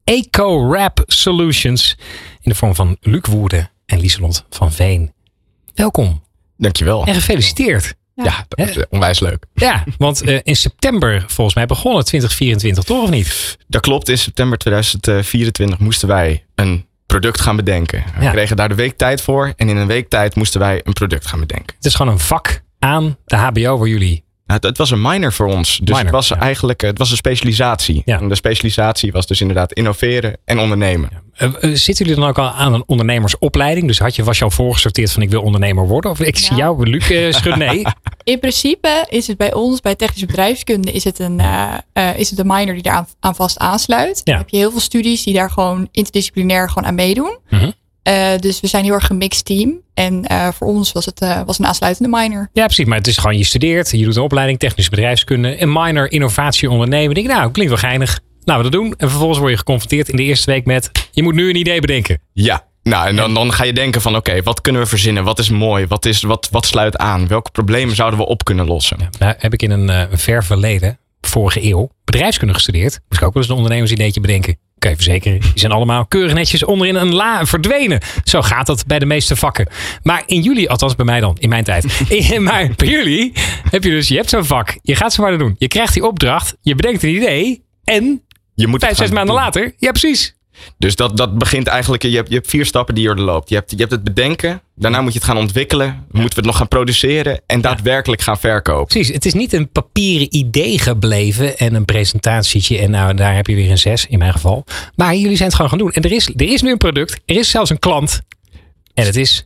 EcoRap Solutions in de vorm van Luc Woerden en Lieselot van Veen. Welkom. Dankjewel. En gefeliciteerd. Ja, ja, dat is onwijs leuk. Ja, want uh, in september volgens mij begonnen twintig vierentwintig, toch of niet? Dat klopt, in september tweeduizend vierentwintig moesten wij een product gaan bedenken. We ja. kregen daar de week tijd voor en in een week tijd moesten wij een product gaan bedenken. Het is gewoon een vak aan de H B O waar jullie... Nou, het, het was een minor voor ons. Dus minor, het was ja. eigenlijk het was een specialisatie. Ja. En de specialisatie was dus inderdaad innoveren en ondernemen. Ja. Uh, uh, zitten jullie dan ook al aan een ondernemersopleiding? Dus had je, was je al voorgesorteerd van ik wil ondernemer worden? Of ik ja. zie jou, Luc, uh, schud nee. In principe is het bij ons, bij technische bedrijfskunde, is het een, uh, uh, is het een minor die daar aan, aan vast aansluit. Ja. Dan heb je heel veel studies die daar gewoon interdisciplinair gewoon aan meedoen. Uh-huh. Uh, dus we zijn heel erg gemixt team. En uh, voor ons was het uh, was een aansluitende minor. Ja, precies. Maar het is gewoon, je studeert, je doet een opleiding technische bedrijfskunde. Een minor innovatie ondernemen. Denk, nou, klinkt wel geinig. Laten we dat doen. En vervolgens word je geconfronteerd in de eerste week met, je moet nu een idee bedenken. Ja, nou en dan, dan ga je denken van oké, okay, wat kunnen we verzinnen? Wat is mooi? Wat, is, wat, wat sluit aan? Welke problemen zouden we op kunnen lossen? Ja, nou heb ik in een, uh, een ver verleden, vorige eeuw, bedrijfskunde gestudeerd. Moest ik ook wel eens een ondernemersideetje bedenken. Kan je verzekeren. Die zijn allemaal keurig netjes onderin een la verdwenen. Zo gaat dat bij de meeste vakken. Maar in jullie, althans bij mij dan, in mijn tijd. Maar bij jullie heb je dus, je hebt zo'n vak. Je gaat zo maar doen. Je krijgt die opdracht. Je bedenkt een idee. En je moet vijf, zes maanden doen. later. Ja, precies. Dus dat, dat begint eigenlijk, je hebt, je hebt vier stappen die je doorloopt. Je hebt, je hebt het bedenken, daarna moet je het gaan ontwikkelen. Ja. Moeten we het nog gaan produceren en daadwerkelijk gaan verkopen. Precies, het is niet een papieren idee gebleven en een presentatietje en nou daar heb je weer een zes in mijn geval. Maar jullie zijn het gewoon gaan doen. En er is, er is nu een product, er is zelfs een klant en het is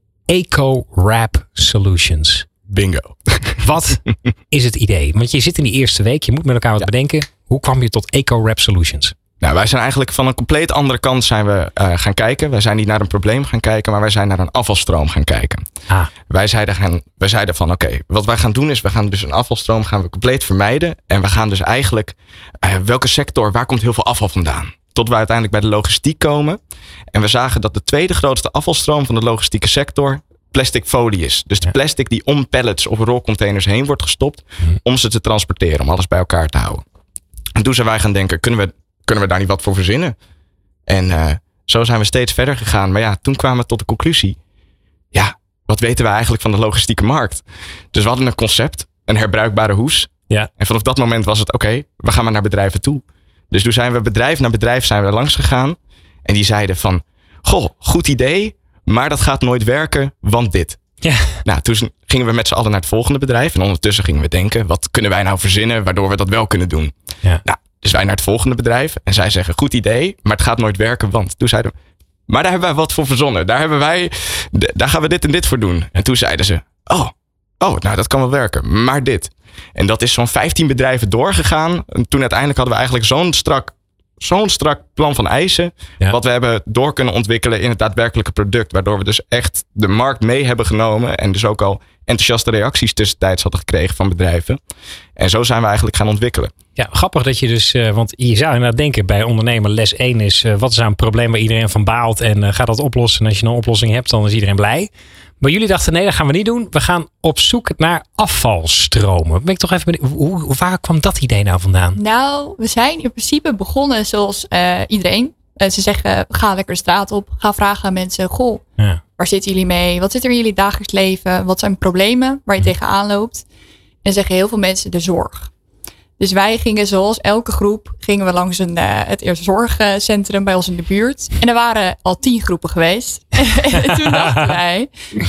EcoWrap Solutions. Bingo. Wat is het idee? Want je zit in die eerste week, je moet met elkaar wat ja. bedenken. Hoe kwam je tot EcoWrap Solutions? Nou, wij zijn eigenlijk van een compleet andere kant zijn we uh, gaan kijken. Wij zijn niet naar een probleem gaan kijken, maar wij zijn naar een afvalstroom gaan kijken. Ah. Wij, zeiden gaan, wij zeiden van oké, okay, wat wij gaan doen is, we gaan dus een afvalstroom gaan we compleet vermijden. En we gaan dus eigenlijk, uh, welke sector, waar komt heel veel afval vandaan? Tot we uiteindelijk bij de logistiek komen. En we zagen dat de tweede grootste afvalstroom van de logistieke sector plastic folie is. Dus de plastic die om pallets of rolcontainers heen wordt gestopt om ze te transporteren, om alles bij elkaar te houden. En toen zijn wij gaan denken, kunnen we Kunnen we daar niet wat voor verzinnen? En uh, zo zijn we steeds verder gegaan. Maar ja, toen kwamen we tot de conclusie. Ja, wat weten we eigenlijk van de logistieke markt? Dus we hadden een concept, een herbruikbare hoes. Ja. En vanaf dat moment was het oké, okay, we gaan maar naar bedrijven toe. Dus toen zijn we bedrijf naar bedrijf zijn we langs gegaan. En die zeiden van, goh, goed idee, maar dat gaat nooit werken, want dit. Ja. Nou, toen gingen we met z'n allen naar het volgende bedrijf. En ondertussen gingen we denken, wat kunnen wij nou verzinnen waardoor we dat wel kunnen doen? Ja. Nou, dus wij naar het volgende bedrijf. En zij zeggen, goed idee, maar het gaat nooit werken. Want toen zeiden we, maar daar hebben wij wat voor verzonnen. Daar hebben wij, daar gaan we dit en dit voor doen. En toen zeiden ze, oh, oh, nou dat kan wel werken. Maar dit. En dat is zo'n vijftien bedrijven doorgegaan. En toen uiteindelijk hadden we eigenlijk zo'n strak, zo'n strak plan van eisen. Ja. Wat we hebben door kunnen ontwikkelen in het daadwerkelijke product. Waardoor we dus echt de markt mee hebben genomen. En dus ook al enthousiaste reacties tussentijds hadden gekregen van bedrijven. En zo zijn we eigenlijk gaan ontwikkelen. Ja, grappig dat je dus, uh, want je zou inderdaad denken bij ondernemer les één is, uh, wat is nou een probleem waar iedereen van baalt en uh, ga dat oplossen. En als je een oplossing hebt, dan is iedereen blij. Maar jullie dachten, nee, dat gaan we niet doen. We gaan op zoek naar afvalstromen. Ben ik toch even benieuwd, hoe, waar kwam dat idee nou vandaan? Nou, we zijn in principe begonnen zoals uh, iedereen. Uh, ze zeggen, ga lekker de straat op. Ga vragen aan mensen, goh, ja. waar zitten jullie mee? Wat zit er in jullie dagelijks leven? Wat zijn problemen waar je hm. tegenaan loopt? En zeggen heel veel mensen de zorg. Dus wij gingen zoals elke groep, gingen we langs een, uh, het eerste zorgcentrum bij ons in de buurt. En er waren al tien groepen geweest. En toen dachten wij,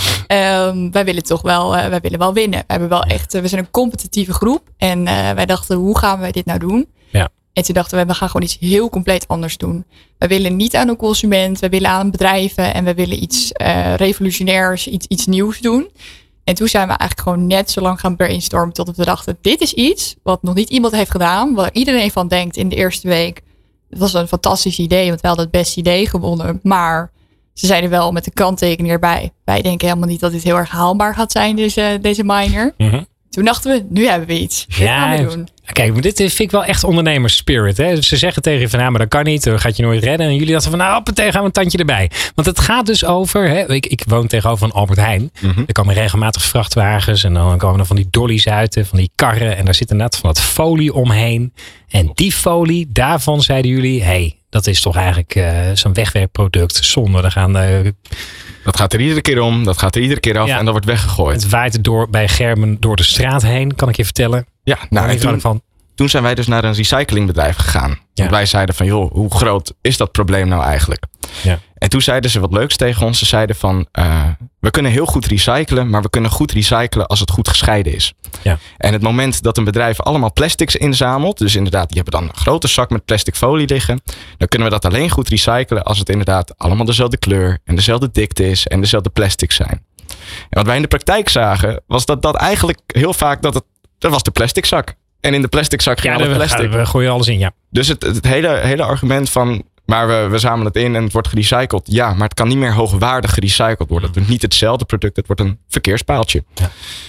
um, wij willen toch wel, uh, wij willen wel winnen. We hebben wel echt, uh, we zijn een competitieve groep. En uh, wij dachten, hoe gaan wij dit nou doen? Ja. En toen dachten we, we gaan gewoon iets heel compleet anders doen. We willen niet aan een consument, we willen aan bedrijven en we willen iets uh, revolutionairs, iets, iets nieuws doen. En toen zijn we eigenlijk gewoon net zo lang gaan brainstormen tot we dachten, dit is iets wat nog niet iemand heeft gedaan. Waar iedereen van denkt in de eerste week. Het was een fantastisch idee, want we hadden het beste idee gewonnen. Maar ze zeiden wel met de kanttekening erbij. Wij denken helemaal niet dat dit heel erg haalbaar gaat zijn, deze, deze miner. Mm-hmm. Toen dachten we, nu hebben we iets. Dit ja, gaan we doen. Kijk, dit vind ik wel echt ondernemersspirit. Hè? Ze zeggen tegen je van, nou, maar dat kan niet. Dat gaat je nooit redden. En jullie dachten van, nou, hoppatee, gaan we een tandje erbij. Want het gaat dus over, hè, ik, ik woon tegenover een Albert Heijn. Mm-hmm. Er komen regelmatig vrachtwagens. En dan komen er van die dollies uit, van die karren. En daar zit inderdaad van dat folie omheen. En die folie, daarvan zeiden jullie, hey, dat is toch eigenlijk uh, zo'n wegwerkproduct. Zonde, dan gaan... Uh, Dat gaat er iedere keer om, dat gaat er iedere keer af ja. en dat wordt weggegooid. Het waait door, bij Germen door de straat heen, kan ik je vertellen. Ja, nou, en toen, van. toen zijn wij dus naar een recyclingbedrijf gegaan. Ja. Want wij zeiden van, joh, hoe groot is dat probleem nou eigenlijk? Ja. En toen zeiden ze wat leuks tegen ons. Ze zeiden van, uh, we kunnen heel goed recyclen, maar we kunnen goed recyclen als het goed gescheiden is. Ja. En het moment dat een bedrijf allemaal plastics inzamelt, dus inderdaad, die hebben dan een grote zak met plastic folie liggen, dan kunnen we dat alleen goed recyclen als het inderdaad allemaal dezelfde kleur en dezelfde dikte is en dezelfde plastics zijn. En wat wij in de praktijk zagen, was dat dat eigenlijk heel vaak, dat het, dat was de plastic zak. En in de plastic zak ging ja, alle plastic. We, we gooien alles in, ja. Dus het, het hele, hele argument van, maar we, we zamelen het in en het wordt gerecycled. Ja, maar het kan niet meer hoogwaardig gerecycled worden. Het wordt niet hetzelfde product, het wordt een verkeerspaaltje. Ja.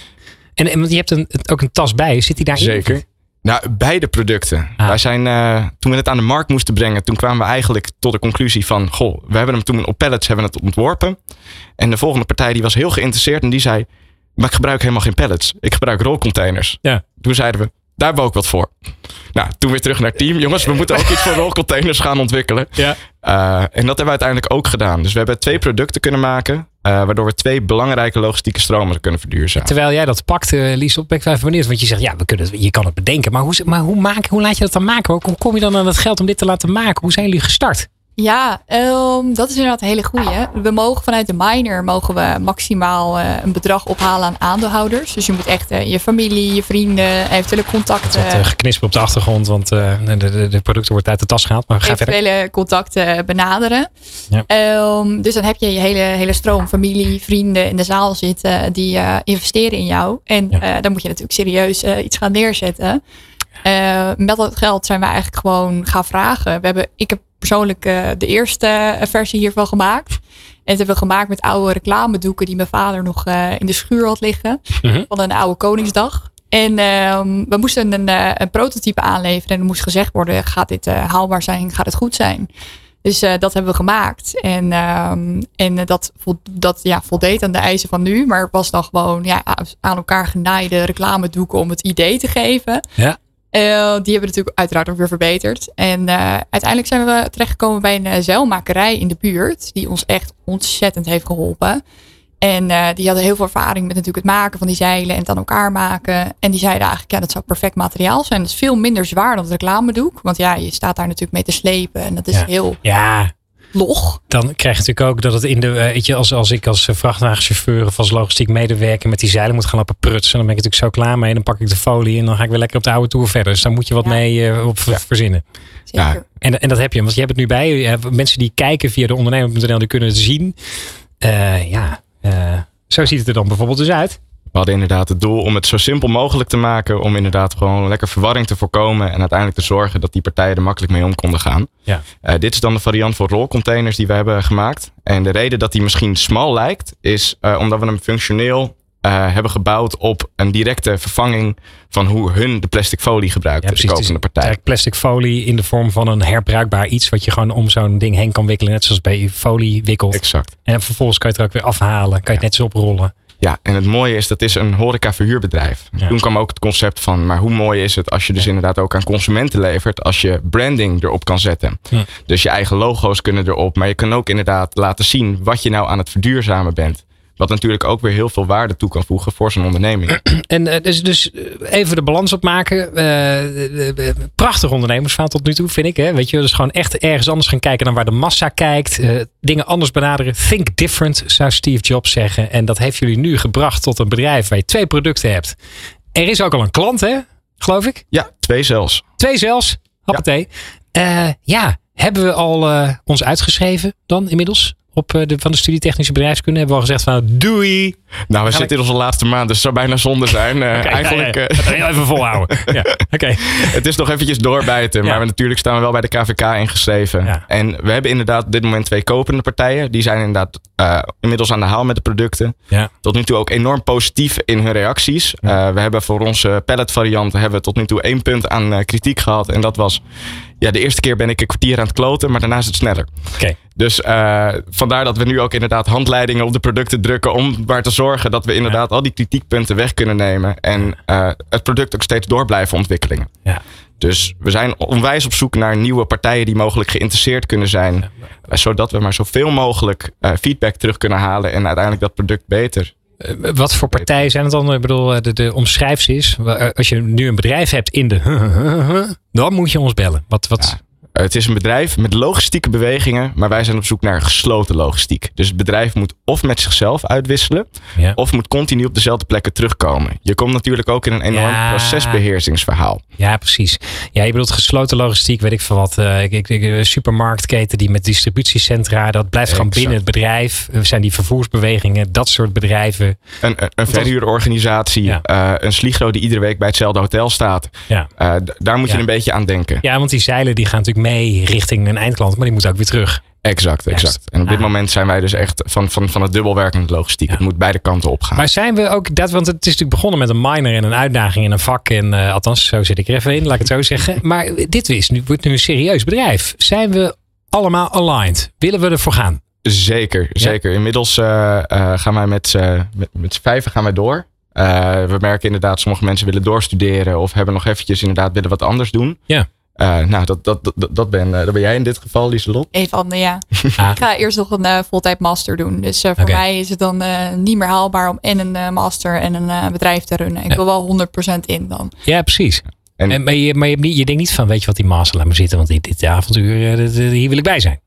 En, en je hebt een, ook een tas bij, zit die daarin? Zeker. Nou, beide producten. Ah. Wij zijn, uh, toen we het aan de markt moesten brengen, toen kwamen we eigenlijk tot de conclusie van, goh, we hebben hem toen op pallets hebben het ontworpen. En de volgende partij die was heel geïnteresseerd en die zei, maar ik gebruik helemaal geen pallets. Ik gebruik rolcontainers. Ja. Toen zeiden we, daar hebben we ook wat voor. Nou, toen weer terug naar het team. Jongens, we moeten ook iets voor rolcontainers gaan ontwikkelen. Ja. Uh, en dat hebben we uiteindelijk ook gedaan. Dus we hebben twee producten kunnen maken. Uh, waardoor we twee belangrijke logistieke stromen kunnen verduurzamen. Terwijl jij dat pakt, uh, Lies, op ben ik even benieuwd. Want je zegt, ja, we kunnen, je kan het bedenken. Maar hoe, maar hoe, maak, hoe laat je dat dan maken? Hoe kom je dan aan het geld om dit te laten maken? Hoe zijn jullie gestart? Ja, um, dat is inderdaad een hele goeie. We mogen vanuit de miner mogen we maximaal uh, een bedrag ophalen aan aandeelhouders. Dus je moet echt uh, je familie, je vrienden, eventuele contacten. Het uh, geknispen op de achtergrond, want uh, de, de, de producten wordt uit de tas gehaald. Maar ga eventuele verder. contacten benaderen. Ja. Um, dus dan heb je je hele, hele stroom familie, vrienden in de zaal zitten die uh, investeren in jou. En ja. uh, dan moet je natuurlijk serieus uh, iets gaan neerzetten. Uh, met dat geld zijn we eigenlijk gewoon gaan vragen. We hebben, ik heb persoonlijk uh, de eerste versie hiervan gemaakt. En dat hebben we gemaakt met oude reclamedoeken die mijn vader nog uh, in de schuur had liggen. Mm-hmm. Van een oude Koningsdag. En uh, we moesten een, uh, een prototype aanleveren. En er moest gezegd worden, gaat dit uh, haalbaar zijn? Gaat het goed zijn? Dus uh, dat hebben we gemaakt. En, uh, en dat, dat ja, voldeed aan de eisen van nu. Maar het was dan gewoon ja, aan elkaar genaaide reclamedoeken om het idee te geven. Ja. Uh, die hebben we natuurlijk uiteraard ook weer verbeterd. En uh, uiteindelijk zijn we terechtgekomen bij een uh, zeilmakerij in de buurt. Die ons echt ontzettend heeft geholpen. En uh, die hadden heel veel ervaring met natuurlijk het maken van die zeilen en het aan elkaar maken. En die zeiden eigenlijk, ja, dat zou perfect materiaal zijn. Dat is veel minder zwaar dan het reclamedoek. Want ja, je staat daar natuurlijk mee te slepen. En dat is ja. heel ja. log. Dan krijg je natuurlijk ook dat het in de, weet je, als, als ik als vrachtwagenchauffeur of als logistiek medewerker met die zeilen moet gaan lopen prutsen, dan ben ik natuurlijk zo klaar mee. Dan pak ik de folie en dan ga ik weer lekker op de oude toer verder. Dus daar moet je wat ja. mee uh, op ja. verzinnen. Zeker. En, en dat heb je, want je hebt het nu bij. Je hebt mensen die kijken via de ondernemer punt n l, die kunnen het zien. Uh, ja, uh, zo ziet het er dan bijvoorbeeld dus uit. We hadden inderdaad het doel om het zo simpel mogelijk te maken. Om inderdaad gewoon lekker verwarring te voorkomen. En uiteindelijk te zorgen dat die partijen er makkelijk mee om konden gaan. Ja. Uh, dit is dan de variant voor rolcontainers die we hebben gemaakt. En de reden dat die misschien smal lijkt. Is uh, omdat we hem functioneel uh, hebben gebouwd op een directe vervanging. Van hoe hun de plastic folie gebruikt. Ja, de kopende partij. Plastic folie in de vorm van een herbruikbaar iets. Wat je gewoon om zo'n ding heen kan wikkelen. Net zoals bij je folie wikkelt. Exact. En vervolgens kan je het er ook weer afhalen. Kan je het net zo oprollen. Ja, en het mooie is, dat is een horeca-verhuurbedrijf. Ja. Toen kwam ook het concept van, maar hoe mooi is het als je dus ja. inderdaad ook aan consumenten levert, als je branding erop kan zetten. Ja. Dus je eigen logo's kunnen erop, maar je kan ook inderdaad laten zien wat je nou aan het verduurzamen bent. Wat natuurlijk ook weer heel veel waarde toe kan voegen voor zo'n onderneming. En uh, dus, dus even de balans opmaken. Uh, uh, prachtig ondernemersverhaal tot nu toe, vind ik. Hè? Weet je, dus gewoon echt ergens anders gaan kijken dan waar de massa kijkt. Uh, dingen anders benaderen. Think different, zou Steve Jobs zeggen. En dat heeft jullie nu gebracht tot een bedrijf waar je twee producten hebt. Er is ook al een klant, hè? Geloof ik? Ja, twee zelfs. Twee zelfs. Hoppatee. Ja, uh, ja. Hebben we al uh, ons uitgeschreven dan inmiddels? Op de, van de studie technische bedrijfskunde hebben we al gezegd van doei. Nou, we zitten in onze laatste maand, dus het zou bijna zonde zijn. Uh, okay, eigenlijk, ja, ja. Uh, even volhouden. Ja, okay. Het is nog eventjes doorbijten, ja. Maar we, natuurlijk staan we wel bij de K V K ingeschreven. Ja. En we hebben inderdaad op dit moment twee kopende partijen. Die zijn inderdaad uh, inmiddels aan de haal met de producten. Ja. Tot nu toe ook enorm positief in hun reacties. Ja. Uh, we hebben voor onze pallet variant hebben we tot nu toe één punt aan uh, kritiek gehad. En dat was, ja, de eerste keer ben ik een kwartier aan het kloten, maar daarna is het sneller. Okay. Dus uh, vandaar dat we nu ook inderdaad handleidingen op de producten drukken om maar te zorgen dat we inderdaad ja. al die kritiekpunten weg kunnen nemen en uh, het product ook steeds door blijven ontwikkelen. Ja. Dus we zijn onwijs op zoek naar nieuwe partijen die mogelijk geïnteresseerd kunnen zijn, ja. uh, zodat we maar zoveel mogelijk uh, feedback terug kunnen halen en uiteindelijk dat product beter. Uh, wat voor partijen zijn het dan? Ik bedoel, de, de omschrijf ze eens. Als je nu een bedrijf hebt in de dan moet je ons bellen. Wat, wat... Ja. Het is een bedrijf met logistieke bewegingen, maar wij zijn op zoek naar gesloten logistiek. Dus het bedrijf moet of met zichzelf uitwisselen, ja. of moet continu op dezelfde plekken terugkomen. Je komt natuurlijk ook in een enorm ja. procesbeheersingsverhaal. Ja, precies. Ja, je bedoelt gesloten logistiek, weet ik veel wat. Uh, ik, ik, supermarktketen die met distributiecentra, dat blijft gewoon exact. Binnen het bedrijf. Er zijn die vervoersbewegingen, dat soort bedrijven. Een, een, een verhuurorganisatie, ja. uh, een Sligro die iedere week bij hetzelfde hotel staat. Ja. Uh, d- daar moet ja. je een beetje aan denken. Ja, want die zeilen die gaan natuurlijk mee richting een eindklant, maar die moet ook weer terug. Exact, exact. Juist. En op dit ah. moment zijn wij dus echt van, van, van het dubbelwerkende logistiek. Ja. Het moet beide kanten opgaan. Maar zijn we ook dat, want het is natuurlijk begonnen met een minor en een uitdaging in een vak. En uh, althans, zo zit ik er even in, laat ik het zo zeggen. Maar dit is nu, wordt nu een serieus bedrijf. Zijn we allemaal aligned? Willen we ervoor gaan? Zeker, ja. zeker. Inmiddels uh, uh, gaan wij met, uh, met, met z'n vijven gaan wij door. Uh, we merken inderdaad, sommige mensen willen doorstuderen of hebben nog eventjes inderdaad willen wat anders doen. Ja. Uh, nou, dat, dat, dat, dat, ben, uh, dat ben jij in dit geval, Lieselot. Een van de, ja. Ah. Ik ga eerst nog een uh, voltijd master doen. Dus uh, voor okay. mij is het dan uh, niet meer haalbaar om en een uh, master en een uh, bedrijf te runnen. Ik ja. wil wel honderd procent in dan. Ja, precies. En, en, maar je, maar je, je denkt niet van, weet je wat, die master, laat me zitten, want dit, dit avontuur, uh, hier wil ik bij zijn.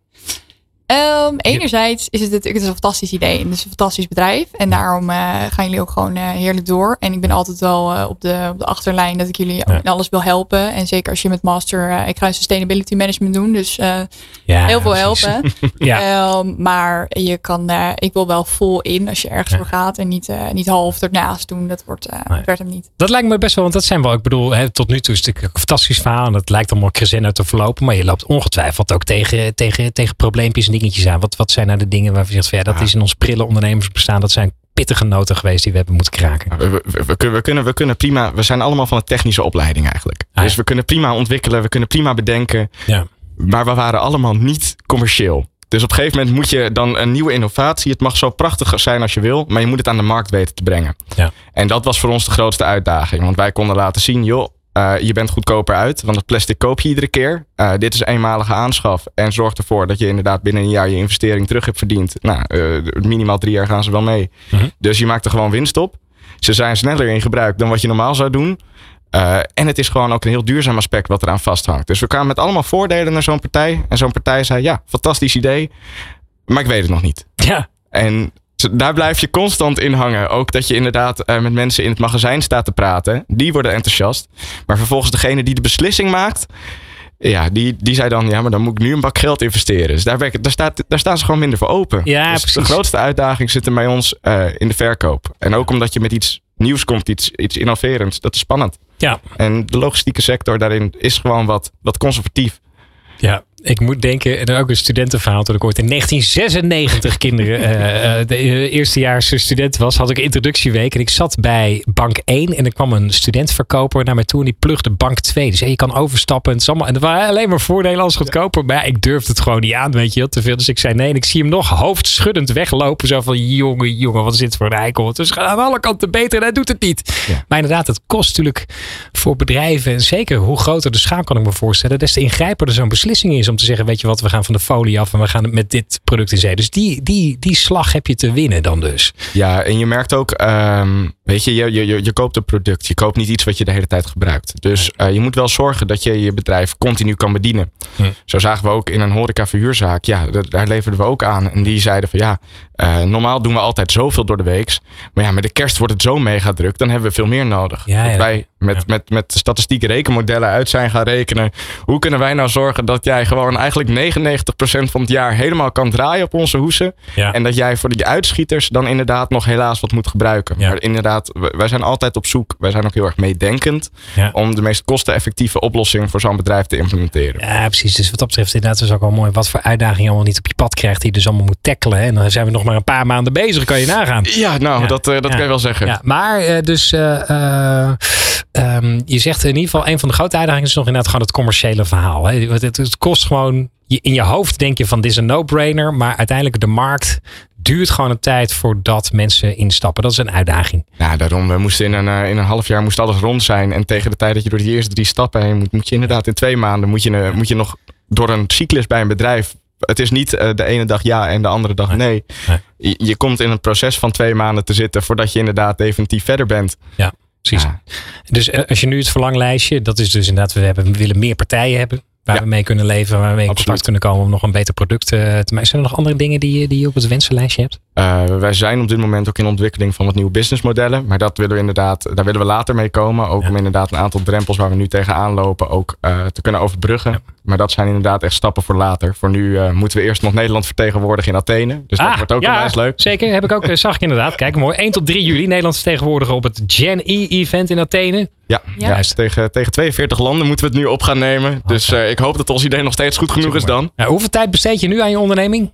Um, enerzijds is het natuurlijk het is een fantastisch idee. Het is een fantastisch bedrijf. En daarom uh, gaan jullie ook gewoon uh, heerlijk door. En ik ben altijd wel uh, op, de, op de achterlijn dat ik jullie ja. in alles wil helpen. En zeker als je met master... Uh, ik ga sustainability management doen. Dus uh, ja, heel veel precies. helpen. ja. um, maar je kan... Uh, ik wil wel vol in als je ergens ja. voor gaat. En niet, uh, niet half ernaast doen. Dat wordt, uh, nee. werd hem niet. Dat lijkt me best wel... Want dat zijn wel... Ik bedoel, hè, tot nu toe is het een fantastisch verhaal. En het lijkt allemaal crescendo te verlopen. Maar je loopt ongetwijfeld ook tegen, tegen, tegen probleempjes en dingetjes aan. Wat, wat zijn nou de dingen waarvan je zegt van ja, dat is in ons prille ondernemersbestaan. Dat zijn pittige noten geweest die we hebben moeten kraken. We, we, we, we, kunnen, we kunnen prima, we zijn allemaal van een technische opleiding eigenlijk. Ah, dus ja. we kunnen prima ontwikkelen, we kunnen prima bedenken. Ja. Maar we waren allemaal niet commercieel. Dus op een gegeven moment moet je dan een nieuwe innovatie. Het mag zo prachtig zijn als je wil, maar je moet het aan de markt weten te brengen. Ja. En dat was voor ons de grootste uitdaging. Want wij konden laten zien, joh, Uh, je bent goedkoper uit, want het plastic koop je iedere keer. Uh, dit is eenmalige aanschaf en zorg ervoor dat je inderdaad binnen een jaar je investering terug hebt verdiend. Nou, uh, minimaal drie jaar gaan ze wel mee. Mm-hmm. Dus je maakt er gewoon winst op. Ze zijn sneller in gebruik dan wat je normaal zou doen. Uh, en het is gewoon ook een heel duurzaam aspect wat eraan vasthangt. Dus we kwamen met allemaal voordelen naar zo'n partij. En zo'n partij zei, ja, fantastisch idee, maar ik weet het nog niet. Ja. En daar blijf je constant in hangen. Ook dat je inderdaad uh, met mensen in het magazijn staat te praten. Die worden enthousiast. Maar vervolgens degene die de beslissing maakt. Ja, die, die zei dan, ja, maar dan moet ik nu een bak geld investeren. Dus daar, werken, daar, staat, daar staan ze gewoon minder voor open. Ja, dus de grootste uitdaging zit er bij ons uh, in de verkoop. En ook omdat je met iets nieuws komt, iets, iets innoverends. Dat is spannend. Ja. En de logistieke sector daarin is gewoon wat, wat conservatief. Ja, ik moet denken, en ook een studentenverhaal. Toen ik ooit in negentien zesennegentig kinderen uh, de eerstejaars student was, had ik een introductieweek. En ik zat bij bank één en er kwam een studentverkoper naar mij toe en die plugde bank twee. Dus hey, je kan overstappen. En het, is allemaal, en er waren alleen maar voordelen als goedkoper. Maar ja, ik durfde het gewoon niet aan, weet je, heel te veel. Dus ik zei nee. En ik zie hem nog hoofdschuddend weglopen. Zo van, jongen, jongen, wat is dit voor een eikel? Het is aan alle kanten beter en hij doet het niet. Ja. Maar inderdaad, het kost natuurlijk voor bedrijven, en zeker hoe groter de schaal kan ik me voorstellen, des te ingrijpender zo'n beslissing is om te zeggen, weet je wat, we gaan van de folie af en we gaan met dit product in zee. Dus die, die, die slag heb je te winnen dan dus. Ja, en je merkt ook, um, weet je, je, je, je koopt een product. Je koopt niet iets wat je de hele tijd gebruikt. Dus uh, je moet wel zorgen dat je je bedrijf continu kan bedienen. Hm. Zo zagen we ook in een horeca verhuurzaak. Ja, daar leverden we ook aan. En die zeiden van ja, uh, normaal doen we altijd zoveel door de week. Maar ja, met de kerst wordt het zo mega druk. Dan hebben we veel meer nodig. Ja, dat ja. wij met, ja. met, met statistieke rekenmodellen uit zijn gaan rekenen. Hoe kunnen wij nou zorgen dat jij gewoon eigenlijk negenennegentig procent van het jaar helemaal kan draaien op onze hoesen. Ja. En dat jij voor die uitschieters dan inderdaad nog helaas wat moet gebruiken. Ja. Maar inderdaad, wij zijn altijd op zoek. Wij zijn ook heel erg meedenkend. Ja. Om de meest kosteneffectieve oplossing voor zo'n bedrijf te implementeren. Ja, precies. Dus wat dat betreft inderdaad is ook wel mooi. Wat voor uitdagingen je allemaal niet op je pad krijgt. Die je dus allemaal moet tackelen. En dan zijn we nog maar een paar maanden bezig. Kan je nagaan. Ja, nou, ja. dat, uh, dat ja. kan je wel zeggen. Ja. Maar uh, dus uh, uh, um, je zegt in ieder geval, een van de grote uitdagingen is nog inderdaad gewoon het commerciële verhaal. Hè. Het, het, het kost gewoon, in je hoofd denk je van dit is een no-brainer. Maar uiteindelijk de markt duurt gewoon een tijd voordat mensen instappen. Dat is een uitdaging. Nou, daarom, we moesten in een, uh, in een half jaar moest alles rond zijn. En tegen de tijd dat je door die eerste drie stappen heen moet, moet je inderdaad in twee maanden moet je, uh, moet je nog door een cyclus bij een bedrijf. Het is niet uh, de ene dag ja en de andere dag nee. nee. nee. Je, je komt in een proces van twee maanden te zitten voordat je inderdaad definitief verder bent. Ja, precies. Ja. Dus uh, als je nu het verlanglijstje, dat is dus inderdaad, we, hebben, we willen meer partijen hebben. Waar ja. we mee kunnen leven, waar we mee in contact kunnen komen om nog een beter product uh, te maken. Zijn er nog andere dingen die, die je op het wensenlijstje hebt? Uh, wij zijn op dit moment ook in ontwikkeling van wat nieuwe businessmodellen. Maar dat willen we inderdaad, daar willen we later mee komen. Ook ja. om inderdaad een aantal drempels waar we nu tegenaan lopen ook uh, te kunnen overbruggen. Ja. Maar dat zijn inderdaad echt stappen voor later. Voor nu uh, moeten we eerst nog Nederland vertegenwoordigen in Athene. Dus dat ah, wordt ook ja, wel leuk. Zeker, heb ik ook, zag ik inderdaad. Kijk, mooi. één tot drie juli Nederlands vertegenwoordigen op het Gen E-event in Athene. Ja, ja. ja tegen, tegen tweeënveertig landen moeten we het nu op gaan nemen. Okay. Dus uh, ik hoop dat ons idee nog steeds goed genoeg is dan. Ja, hoeveel tijd besteed je nu aan je onderneming?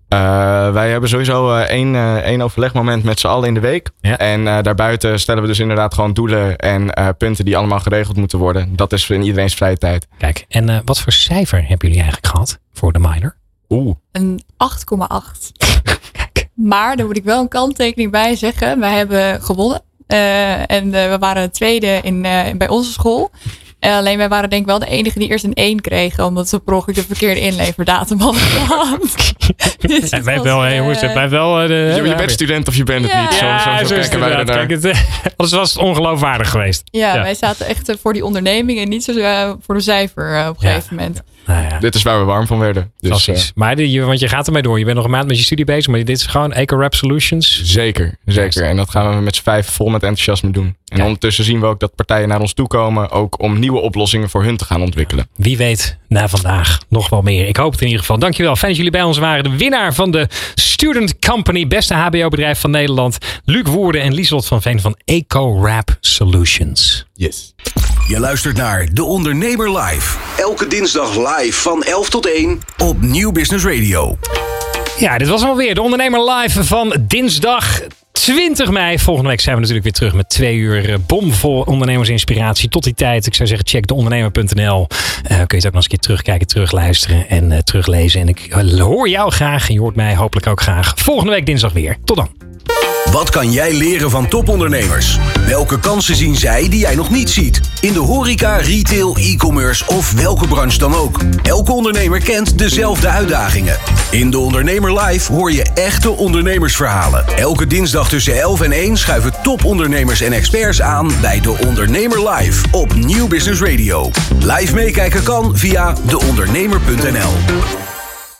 Uh, wij hebben sowieso uh, één, uh, één overlegmoment met z'n allen in de week. Ja. En uh, daarbuiten stellen we dus inderdaad gewoon doelen en uh, punten die allemaal geregeld moeten worden. Dat is in iedereen's vrije tijd. Kijk, en uh, wat voor cijfer hebben jullie eigenlijk gehad voor de minor? Oeh. Een acht komma acht. Kijk. Maar daar moet ik wel een kanttekening bij zeggen. Wij hebben gewonnen. Uh, en uh, we waren tweede in, uh, bij onze school. Uh, alleen wij waren denk ik wel de enige die eerst een één kregen. Omdat ze per ongeluk de verkeerde inleverdatum hadden gehad. Dus ja, wij wel, uh, jongens, wij wel. Uh, de, je, je bent student of je bent het ja. niet. Zo, ja, zo, zo, zo kijken wij er naar. Kijk, het, anders was het ongeloofwaardig geweest. Ja, ja, wij zaten echt uh, voor die onderneming en niet zo uh, voor de cijfer uh, op een ja. gegeven moment. Nou ja. Dit is waar we warm van werden. Dus, Precies. Uh, maar die, want je gaat ermee door. Je bent nog een maand met je studie bezig. Maar dit is gewoon EcoWrap Solutions. Zeker, zeker. En dat gaan we met z'n vijf vol met enthousiasme doen. En ja. ondertussen zien we ook dat partijen naar ons toe komen. Ook om nieuwe oplossingen voor hun te gaan ontwikkelen. Wie weet na vandaag nog wel meer. Ik hoop het in ieder geval. Dankjewel. Fijn dat jullie bij ons waren. De winnaar van de Student Company. Beste H B O-bedrijf van Nederland. Luc Woerden en Lieslot van Veen van EcoWrap Solutions. Yes. Je luistert naar De Ondernemer Live. Elke dinsdag live van elf tot één op Nieuw Business Radio. Ja, dit was alweer De Ondernemer Live van dinsdag twintig mei. Volgende week zijn we natuurlijk weer terug met twee uur bomvol ondernemersinspiratie. Tot die tijd, ik zou zeggen, check deondernemer punt n l. Uh, kun je het ook nog eens een keer terugkijken, terugluisteren en uh, teruglezen. En ik uh, hoor jou graag en je hoort mij hopelijk ook graag volgende week dinsdag weer. Tot dan. Wat kan jij leren van topondernemers? Welke kansen zien zij die jij nog niet ziet? In de horeca, retail, e-commerce of welke branche dan ook. Elke ondernemer kent dezelfde uitdagingen. In De Ondernemer Live hoor je echte ondernemersverhalen. Elke dinsdag tussen elf en één schuiven topondernemers en experts aan bij De Ondernemer Live op Nieuw Business Radio. Live meekijken kan via de ondernemer punt n l.